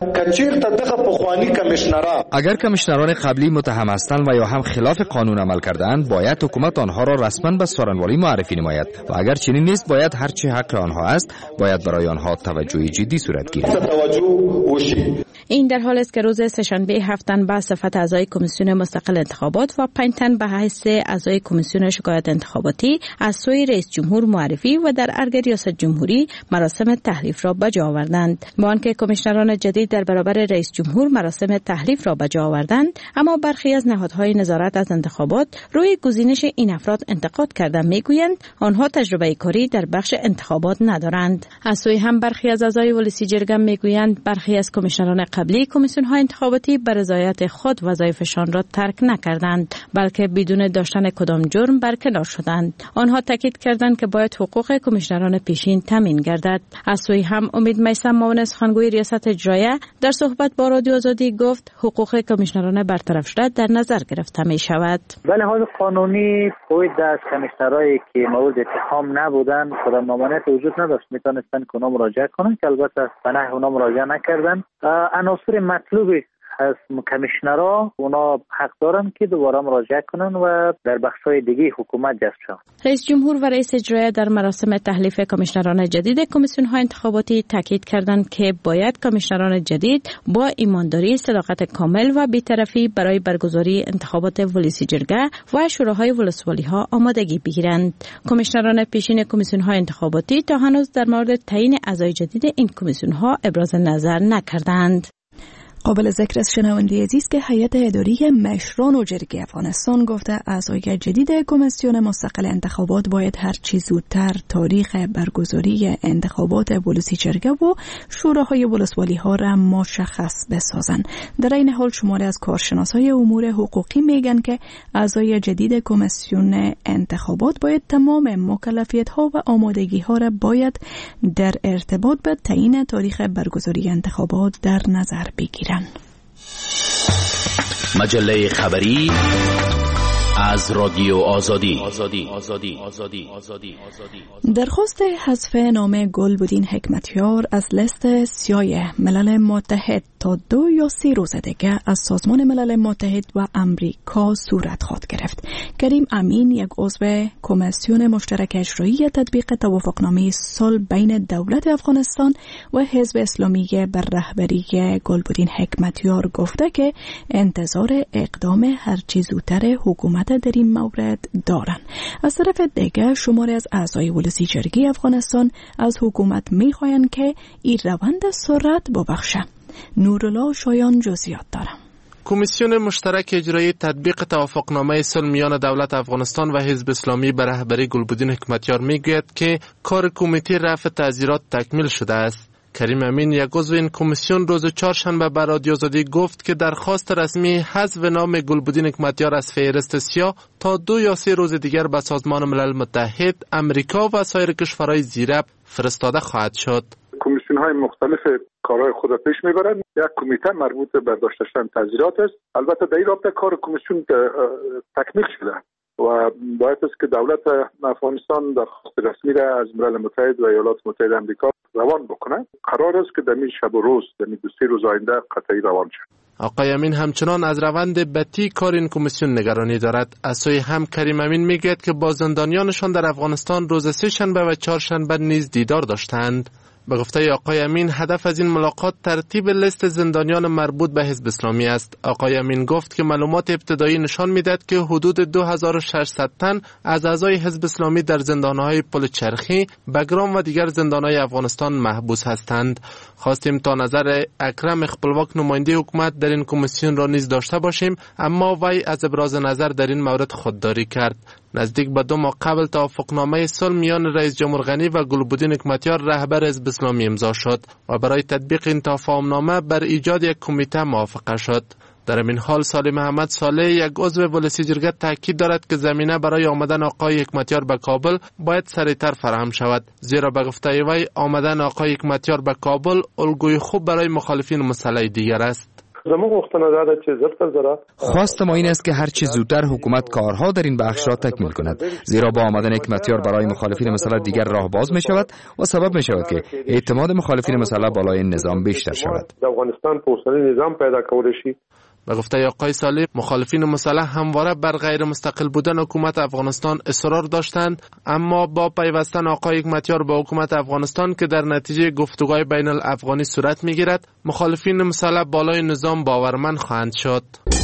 Speaker 14: اگر کمیشنران قبلی متهم هستند و یا هم خلاف قانون عمل کردند باید حکومت آنها را رسما به څارنوالی معرفی نماید و اگر چنین نیست باید هر چه حق آنها است باید برای آنها توجه جدی صورت گیرد.
Speaker 5: این در حال است که روز سه‌شنبه 7 تن به صفت اعضای کمیسیون مستقل انتخابات و 5 تن به حیث اعضای کمیسیون شکایت انتخاباتی از سوی رئیس جمهور معرفی و در ارگ ریاست جمهوری مراسم تحلیف را به جا آوردند. با آنکه کمیشنران جدید در برابر رئیس جمهور مراسم تحلیف را به جا آوردند، اما برخی از نهادهای نظارت از انتخابات روی گزینش این افراد انتقاد کرده میگویند آنها تجربه کاری در بخش انتخابات ندارند. از سوی هم برخی از اعضای ولسی جرگه میگویند برخی از کمیشنران قبلی کمیسیون‌های انتخاباتی به رضایت خود وظایفشان را ترک نکردند بلکه بدون داشتن کدام جرم برکنار شدند. آنها تاکید کردند که باید حقوق کمیشنران پیشین تامین گردد. از سوی هم امید میثم معاون سخنگوی ریاست اجرایه در صحبت با رادیو آزادی گفت حقوق کمیشنران برطرف شده در نظر گرفته می شود.
Speaker 15: به لحاظ قانونی باید از کمیشنرایی که مورد اتهام نبودند کدام ممانعت وجود نداشت میتونستند که اونا مراجعه کنند که البته به نحو اونا مراجعه نکردند. عناصر مطلوبی از کمیشنرها اونا حق دارن که دوباره مراجعه کنن و در بخش‌های دیگه حکومت جذب شوند.
Speaker 5: رئیس جمهور و رئیس اجرایی در مراسم تحلیف کمیشنران جدید کمیسیون‌های انتخاباتی تاکید کردند که باید کمیشنران جدید با ایمانداری، صداقت کامل و بی‌طرفی برای برگزاری انتخابات ولسی جرگه و شوراهای ولسوالی‌ها آمادگی بگیرند. کمیشنران پیشین کمیسیون‌های انتخاباتی تا هنوز در مورد تعیین اعضای جدید این کمیسیون‌ها ابراز نظر نکردند.
Speaker 7: قابل ذکر است شنونده عزیز که هیئت اداری مشران و جرگه افغانستان گفته اعضای جدید کمیسیون مستقل انتخابات باید هر چه زودتر تاریخ برگزاری انتخابات ولسی جرگه و شوراهای ولسوالی ها را مشخص بسازند. در این حال شماری از کارشناسای امور حقوقی میگن که اعضای جدید کمیسیون انتخابات باید تمام مکلفیت ها و آمادگی ها را باید در ارتباط به تعیین تاریخ برگزاری انتخابات در نظر بگیرند.
Speaker 25: مجله خبری از رادیو آزادی.
Speaker 7: درخواست حذف نام گلبدین حکمتیار از لیست سیاه ملل متحد تا 2 یا 3 روز دیگه از سازمان ملل متحد و امریکا صورت خواهد گرفت. کریم امین، یک عضو کمیسیون مشترک اجرایی تطبیق توافقنامه صلح بین دولت افغانستان و حزب اسلامی بر رهبری گلبدین حکمتیار گفته که انتظار اقدام هرچه زودتر حکومت در این مورد دارند. از طرف دیگر شماری از اعضای ولسی جرگه افغانستان از حکومت می‌خواهند که این روند سرعت ببخشه. نورالله شایان جزئیات دارم.
Speaker 21: کمیسیون مشترک اجرایی تطبیق توافقنامه صلح میان دولت افغانستان و حزب اسلامی به رهبری گلبدین حکمتیار میگوید که کار کمیته رفع تعزیرات تکمیل شده است. کریم امین، یک عضو این کمیسیون، روز چهارشنبه به رادیو آزادی گفت که درخواست رسمی حذف نام گلبدین حکمتیار از فهرست سیاه تا 2 یا 3 روز دیگر به سازمان ملل متحد، امریکا و سایر کشورهای زیرب فرستاده خواهد شد.
Speaker 23: کمیسیون
Speaker 1: کمیسیون‌های مختلف کارهای خود پیش میبرند. یک کمیته مربوط به برداشت داشتن تذیرات است. البته در این رابطه کار کمیسیون تکمیل شده و باید است که دولت افغانستان درخواست رسمی را از ملل متحد و ایالات متحده آمریکا روان بکنه. قرار است که در این شب و روز در این 2-3 روز آینده قطعی روان شد.
Speaker 21: آقای امین همچنان از روند بتی کار این کمیسیون نگرانی دارد. از سوی هم کریم امین میگوید که با زندانیانشان در افغانستان روز 3 شنبه و 4 شنبه نیز دیدار داشتند. به گفته آقای امین هدف از این ملاقات ترتیب لیست زندانیان مربوط به حزب اسلامی است. آقای امین گفت که معلومات ابتدایی نشان میدهد که حدود 2600 تن از اعضای حزب اسلامی در زندانهای پل چرخی، بگرام و دیگر زندانهای افغانستان محبوس هستند. خواستیم تا نظر اکرم خپلواک نماینده حکومت در این کمیسیون را نیز داشته باشیم، اما وی از ابراز نظر در این مورد خودداری کرد. نزدیک به 2 ماه قبل توافقنامه صلح میان رئیس جمهور غنی و گلبدین حکمتیار رهبر حزب اسلامی امضا شد و برای تطبیق این توافقنامه بر ایجاد یک کمیته موافقه شد. در این حال سالی محمد صالح یک عضو ولسی جرگه تاکید دارد که زمینه برای آمدن آقای حکمتیار به کابل باید سریعتر فراهم شود، زیرا به گفته وی آمدن آقای حکمتیار به کابل الگوی خوب برای مخالفین مسئله دیگر است.
Speaker 14: خواست ما این است که هر چه زودتر حکومت کارها در این بخش را تکمیل کند، زیرا با آمدن حکمتیار برای مخالفین مسئله دیگر راه باز می شود و سبب می شود که اعتماد مخالفین مسئله بالای نظام بیشتر شود.
Speaker 21: به گفته آقای صالح مخالفین مسلح همواره بر غیر مستقل بودن حکومت افغانستان اصرار داشتند، اما با پیوستن آقای حکمتیار به حکومت افغانستان که در نتیجه گفتگوهای بین الافغانی صورت میگیرد، مخالفین مسلح بالای نظام باورمند خواهند شد.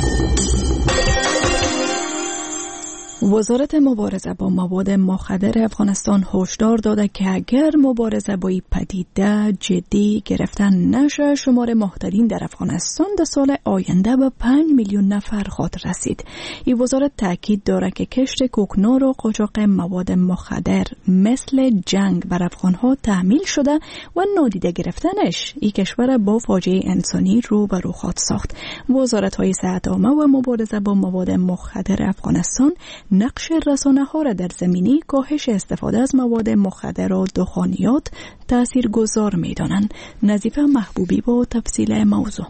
Speaker 7: وزارت مبارزه با مواد مخدر افغانستان هشدار داده که اگر مبارزه با این پدیده جدی گرفتن نشه، شمار محتلین در افغانستان در سال آینده به 5 میلیون نفر خواهد رسید. این وزارت تاکید داره که کشت کوکنار و قاچاق مواد مخدر مثل جنگ بر افغانها تحمیل شده و نادیده گرفتنش این کشور با فاجعه انسانی روبرو خواهد ساخت. وزارت‌های صحت عامه و مبارزه با مواد مخدر افغانستان نقش رسانه‌ها را در زمینه کاهش استفاده از مواد مخدر و دخانیات تاثیرگذار می‌دانند. نظیفه محبوبی با تفصیل موضوع.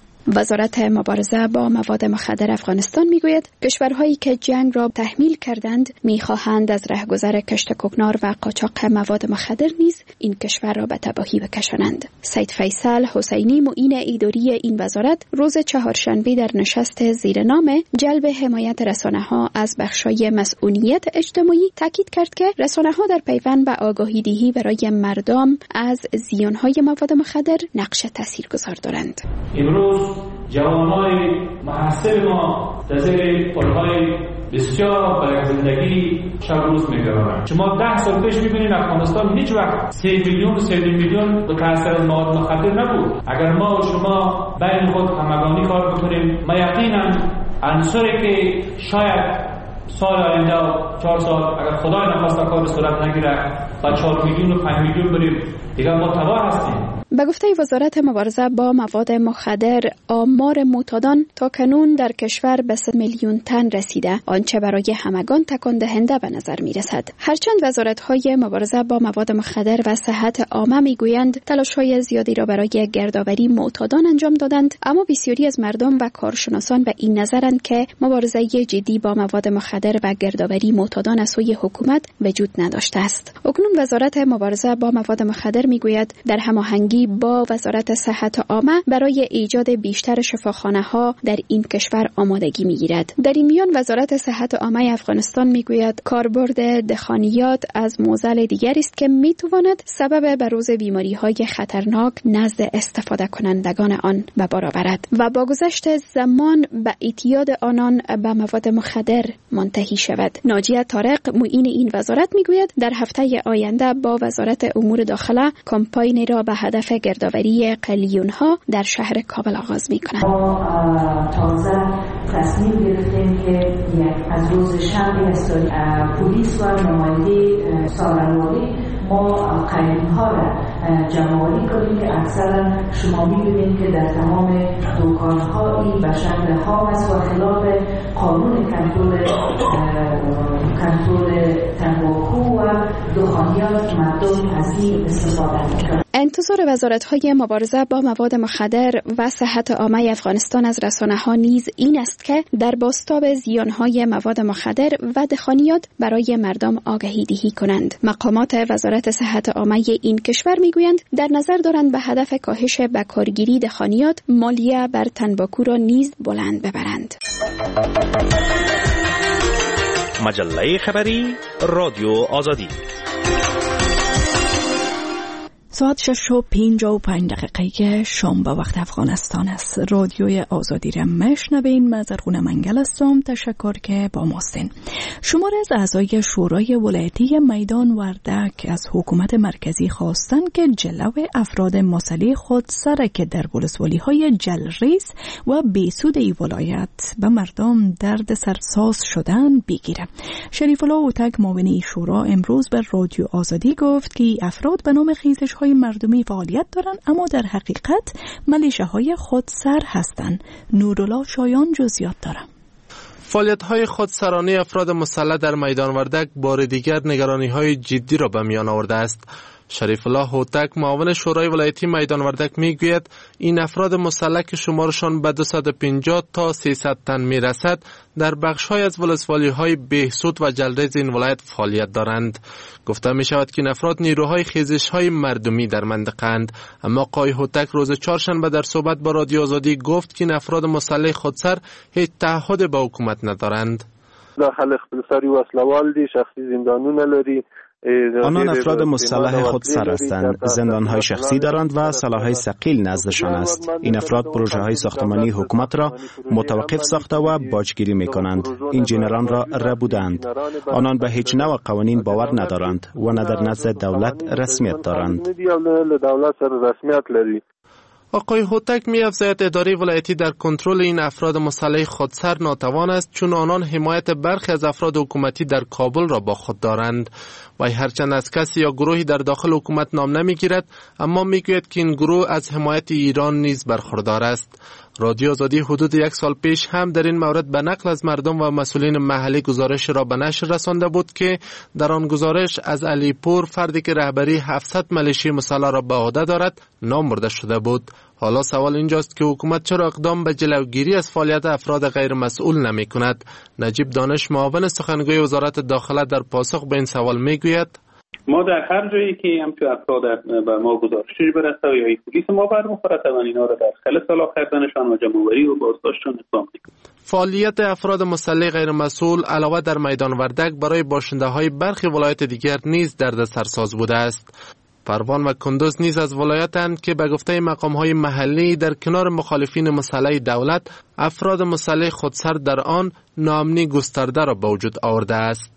Speaker 3: وزارت مبارزه با مواد مخدر افغانستان میگوید کشورهایی که جنگ را تحمیل کردند میخواهند از رهگذر کشت کوکنار و قاچاق مواد مخدر نیز این کشور را به تباهی بکشانند. سید فیصل حسینی معین اداری این وزارت روز چهارشنبه در نشست زیر نام جلب حمایت رسانه‌ها از بخشای مسئولیت اجتماعی تاکید کرد که رسانه‌ها در پیوند به آگاهی‌دهی برای مردم از زیان‌های مواد مخدر نقش تاثیرگذار دارند.
Speaker 6: امروز جوانای محصل ما در زیر پلهای بسیار برای زندگی شب روز می‌گذرانند. شما 10 سال پیش می‌بینید افغانستان هیچ وقت 3 میلیون 3 میلیون به تاثیر از مواد مخدر نبود. اگر ما و شما بین خود همگانی کار بکنیم، ما یقینا عنصری که شاید سال آینده 4 سال اگر خدای نخواسته کار صورت نگیره با 4 میلیون و 5 میلیون بریم دیگه ما تباه هستیم.
Speaker 3: به گفته وزارت مبارزه با مواد مخدر، آمار معتادان تا کنون در کشور به 3 میلیون تن رسیده، آنچه برای همگان تکان دهنده به نظر می رسد. هرچند وزارت‌های مبارزه با مواد مخدر و صحت عامه میگویند تلاش‌های زیادی را برای گردآوری معتادان انجام دادند، اما بسیاری از مردم و کارشناسان به این نظرند که مبارزه جدی با مواد مخدر و گردآوری معتادان از سوی حکومت وجود نداشته است. اکنون وزارت مبارزه با مواد مخدر میگوید در هماهنگی با وزارت صحت عامه برای ایجاد بیشتر شفاخانه‌ها در این کشور آمادگی می‌گیرد. در این میان وزارت صحت عامه افغانستان میگوید کاربرد دخانیات از معضل دیگری است که میتواند سبب بروز بیماری‌های خطرناک نزد استفاده کنندگان آن به بار آورد و با گذشت زمان به اعتیاد آنان به مواد مخدر منتهی شود. ناجیه طارق معین این وزارت میگوید در هفته آینده با وزارت امور داخله کمپاین را به هدف گردآوری قلیون‌ها در شهر کابل آغاز می‌کنند.
Speaker 8: ما تازه تصمیم گرفتیم که از روز شنبه هستیم پلیس و نماینده سالن‌والی ما قلیون‌ها را جمع‌آوری کنیم که اکثرا شما می‌بینید که در تمام دکان‌ها به شکل خام است و خلاف قانون کنترل تنباکو و دخانیات مردم از این استفاده می‌کنند.
Speaker 3: انتظار وزارت‌های مبارزه با مواد مخدر و صحت عامه افغانستان از رسانه‌ها نیز این است که در بازتاب زیان‌های مواد مخدر و دخانیات برای مردم آگاهی دهی کنند. مقامات وزارت صحت عامه این کشور میگویند در نظر دارند به هدف کاهش بکارگیری دخانیات مالیه بر تنباکو را نیز بلند ببرند.
Speaker 9: مجله خبری رادیو آزادی.
Speaker 7: ساعت 6:55 شام به وقت افغانستان است. رادیوی آزادی را میشنوین. من زرغونه منگل هستم. تشکر که با ماستین. شمار از اعضای شورای ولایتی میدان وردک از حکومت مرکزی خواستند که جلو افراد مسلح خود سر که در ولسوالی‌های جلریز و بیسود ای ولایت به مردم درد سرساز شدن بگیره. شریف الله اوتک معاون شورا امروز به رادیو آزادی گفت که افراد به نام خیزش مردمی فعالیت دارند اما در حقیقت ملیشه‌های خودسر هستند. نورالله شایان جزئیات دارد.
Speaker 21: فعالیت‌های خودسرانه افراد مسلح در میدان وردک بار دیگر نگرانی‌های جدی را به میان آورده است. شریف الله هوتک معاون شورای ولایتی میدان وردک میگوید این افراد مسلح که شمارشان به 250 تا 300 تن میرسد در بخش‌های از ولسوالی‌های بهسود و جلریز این ولایت فعالیت دارند. گفته می شود که این افراد نیروهای خیزش‌های مردمی در منطقه اند. اما آقای هوتک روز چهارشنبه در صحبت با رادیو آزادی گفت که این افراد مسلح خودسر هیچ تعهد با حکومت ندارند.
Speaker 11: داخل خپلسری و اسلوال دی شخصی زندانونه لري.
Speaker 12: آنان افراد مسلح خودسر هستند، زندانهای شخصی دارند و سلاح‌های ثقیل نزدشان است. این افراد پروژه‌های ساختمانی حکومت را متوقف ساخته و باجگیری می‌کنند. انجینران را ربودند. آنان به هیچ نوع قوانین باور ندارند و نه در نزد دولت رسمیت دارند.
Speaker 21: آقای هوتک می افزاید اداره ولایتی در کنترل این افراد مسلح خودسر ناتوان است چون آنان حمایت برخی از افراد حکومتی در کابل را با خود دارند. و هرچند از کسی یا گروهی در داخل حکومت نام نمیگیرد اما میگوید که این گروه از حمایت ایران نیز برخوردار است. رادیو آزادی حدود 1 سال پیش هم در این مورد به نقل از مردم و مسئولین محلی گزارش را به نشر رسانده بود که در آن گزارش از علیپور فردی که رهبری 700 ملیشه مسلح را به عهده دارد نام برده شده بود. حالا سوال اینجاست که حکومت چرا اقدام به جلوگیری از فعالیت افراد غیر مسئول نمی کند؟ نجیب دانش معاون سخنگوی وزارت داخله در پاسخ به این سوال می گوید
Speaker 16: ما در هر جایی که همچون افراد به ما گزارشی برسه یا پلیس ما برمیخوره و اینا را در خل سلاح کردنشان و جمع‌آوری و بازداشتشان اقدام می‌کنیم.
Speaker 21: فعالیت افراد مسلح غیر مسئول علاوه در میدان وردک برای باشنده‌های برخی ولایت دیگر نیز دردسرساز بوده است. پروان و کندوز نیز از ولایتند که به گفته مقام‌های محلی در کنار مخالفین مسلح دولت افراد مسلح خودسر در آن ناامنی گسترده را به وجود آورده است.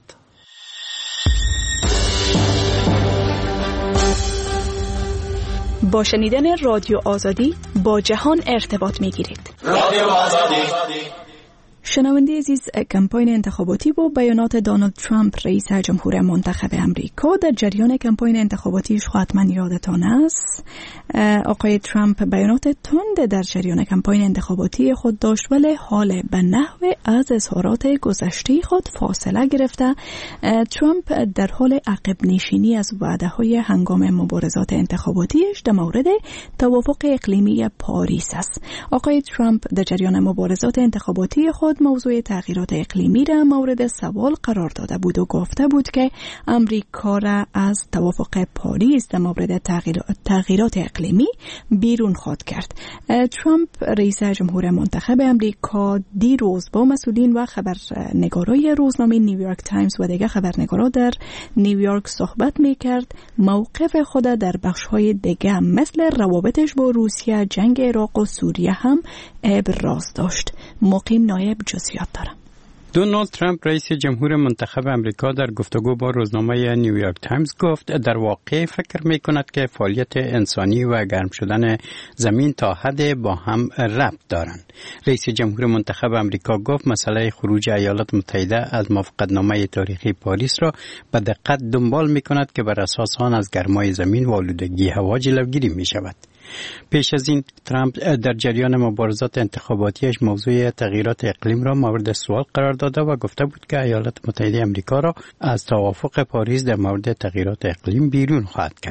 Speaker 7: با شنیدن رادیو آزادی با جهان ارتباط می‌گیرید.
Speaker 9: رادیو آزادی.
Speaker 7: شنونده عزیز، کمپاین انتخاباتی با بیانات دونالد ترامپ رئیس جمهور منتخب امریکا در جریان کمپاین انتخاباتیش حتما یادتان است. آقای ترامپ بیانات تند در جریان کمپاین انتخاباتی خود داشت ولی حال به نحو از اظهارات گذشته خود فاصله گرفته. ترامپ در حال عقب نشینی از وعده‌های هنگام مبارزات انتخاباتیش در مورد توافق اقلیمی پاریس است. آقای ترامپ در جریان مبارزات انتخاباتی خود موضوع تغییرات اقلیمی را مورد سوال قرار داده بود و گفته بود که امریکا را از توافق پاریس در مورد تغییرات اقلیمی بیرون خواهد کرد. ترامپ رئیس جمهور منتخب امریکا دیروز با مسئولین و خبرنگارای روزنامه نیویورک تایمز و دیگر خبرنگارا در نیویورک صحبت می‌کرد. موقف خود در بخش‌های دیگر مثل روابطش با روسیه، جنگ عراق و سوریه هم ابراز داشت. مقیم نایب جزئیات دارم.
Speaker 22: دونالد ترامپ رئیس جمهور منتخب امریکا در گفتگو با روزنامه نیویورک تایمز گفت در واقع فکر می کند که فعالیت انسانی و گرم شدن زمین تا حد با هم ربط دارند. رئیس جمهور منتخب امریکا گفت مسئله خروج ایالات متحده از موافقتنامه تاریخی پاریس را به دقت دنبال می کند که بر اساس آن از گرمای زمین و آلودگی هوا جلوگیری می شود. پیش از این ترامپ در جریان مبارزات انتخاباتیش موضوع تغییرات اقلیم را مورد سوال قرار داده و گفته بود که ایالات متحده آمریکا را از توافق پاریس در مورد تغییرات اقلیم بیرون خواهد کرد.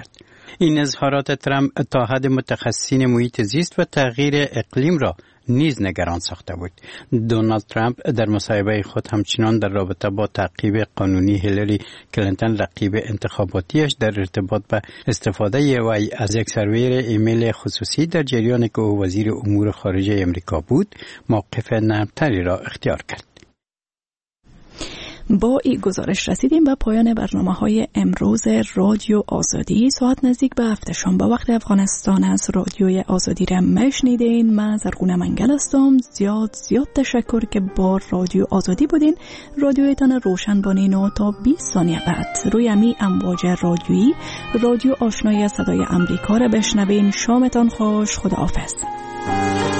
Speaker 22: این اظهارات ترامپ تا حد متخصصین محیط زیست و تغییر اقلیم را نیز نگران ساخته بود. دونالد ترامپ در مصاحبه خود همچنان در رابطه با تعقیب قانونی هیلاری کلینتون رقیب انتخاباتیش در ارتباط به استفاده وی از یک سرور ایمیل خصوصی در جریان که او وزیر امور خارجه امریکا بود موقف نرمتری را اختیار کرد.
Speaker 7: با این گزارش رسیدیم به پایان برنامه‌های امروز رادیو آزادی. ساعت نزدیک به 7 شام به وقت افغانستان از رادیوی آزادی را میشنیدین. من زرغونه منگل هستم. زیاد تشکر که با رادیو آزادی بودین. رادیویتان روشن بانین و تا 20 ثانیه بعد روی امی امواج رادیویی رادیو آشنایی صدای امریکا را بشنوین. شامتان خوش. خداحافظ.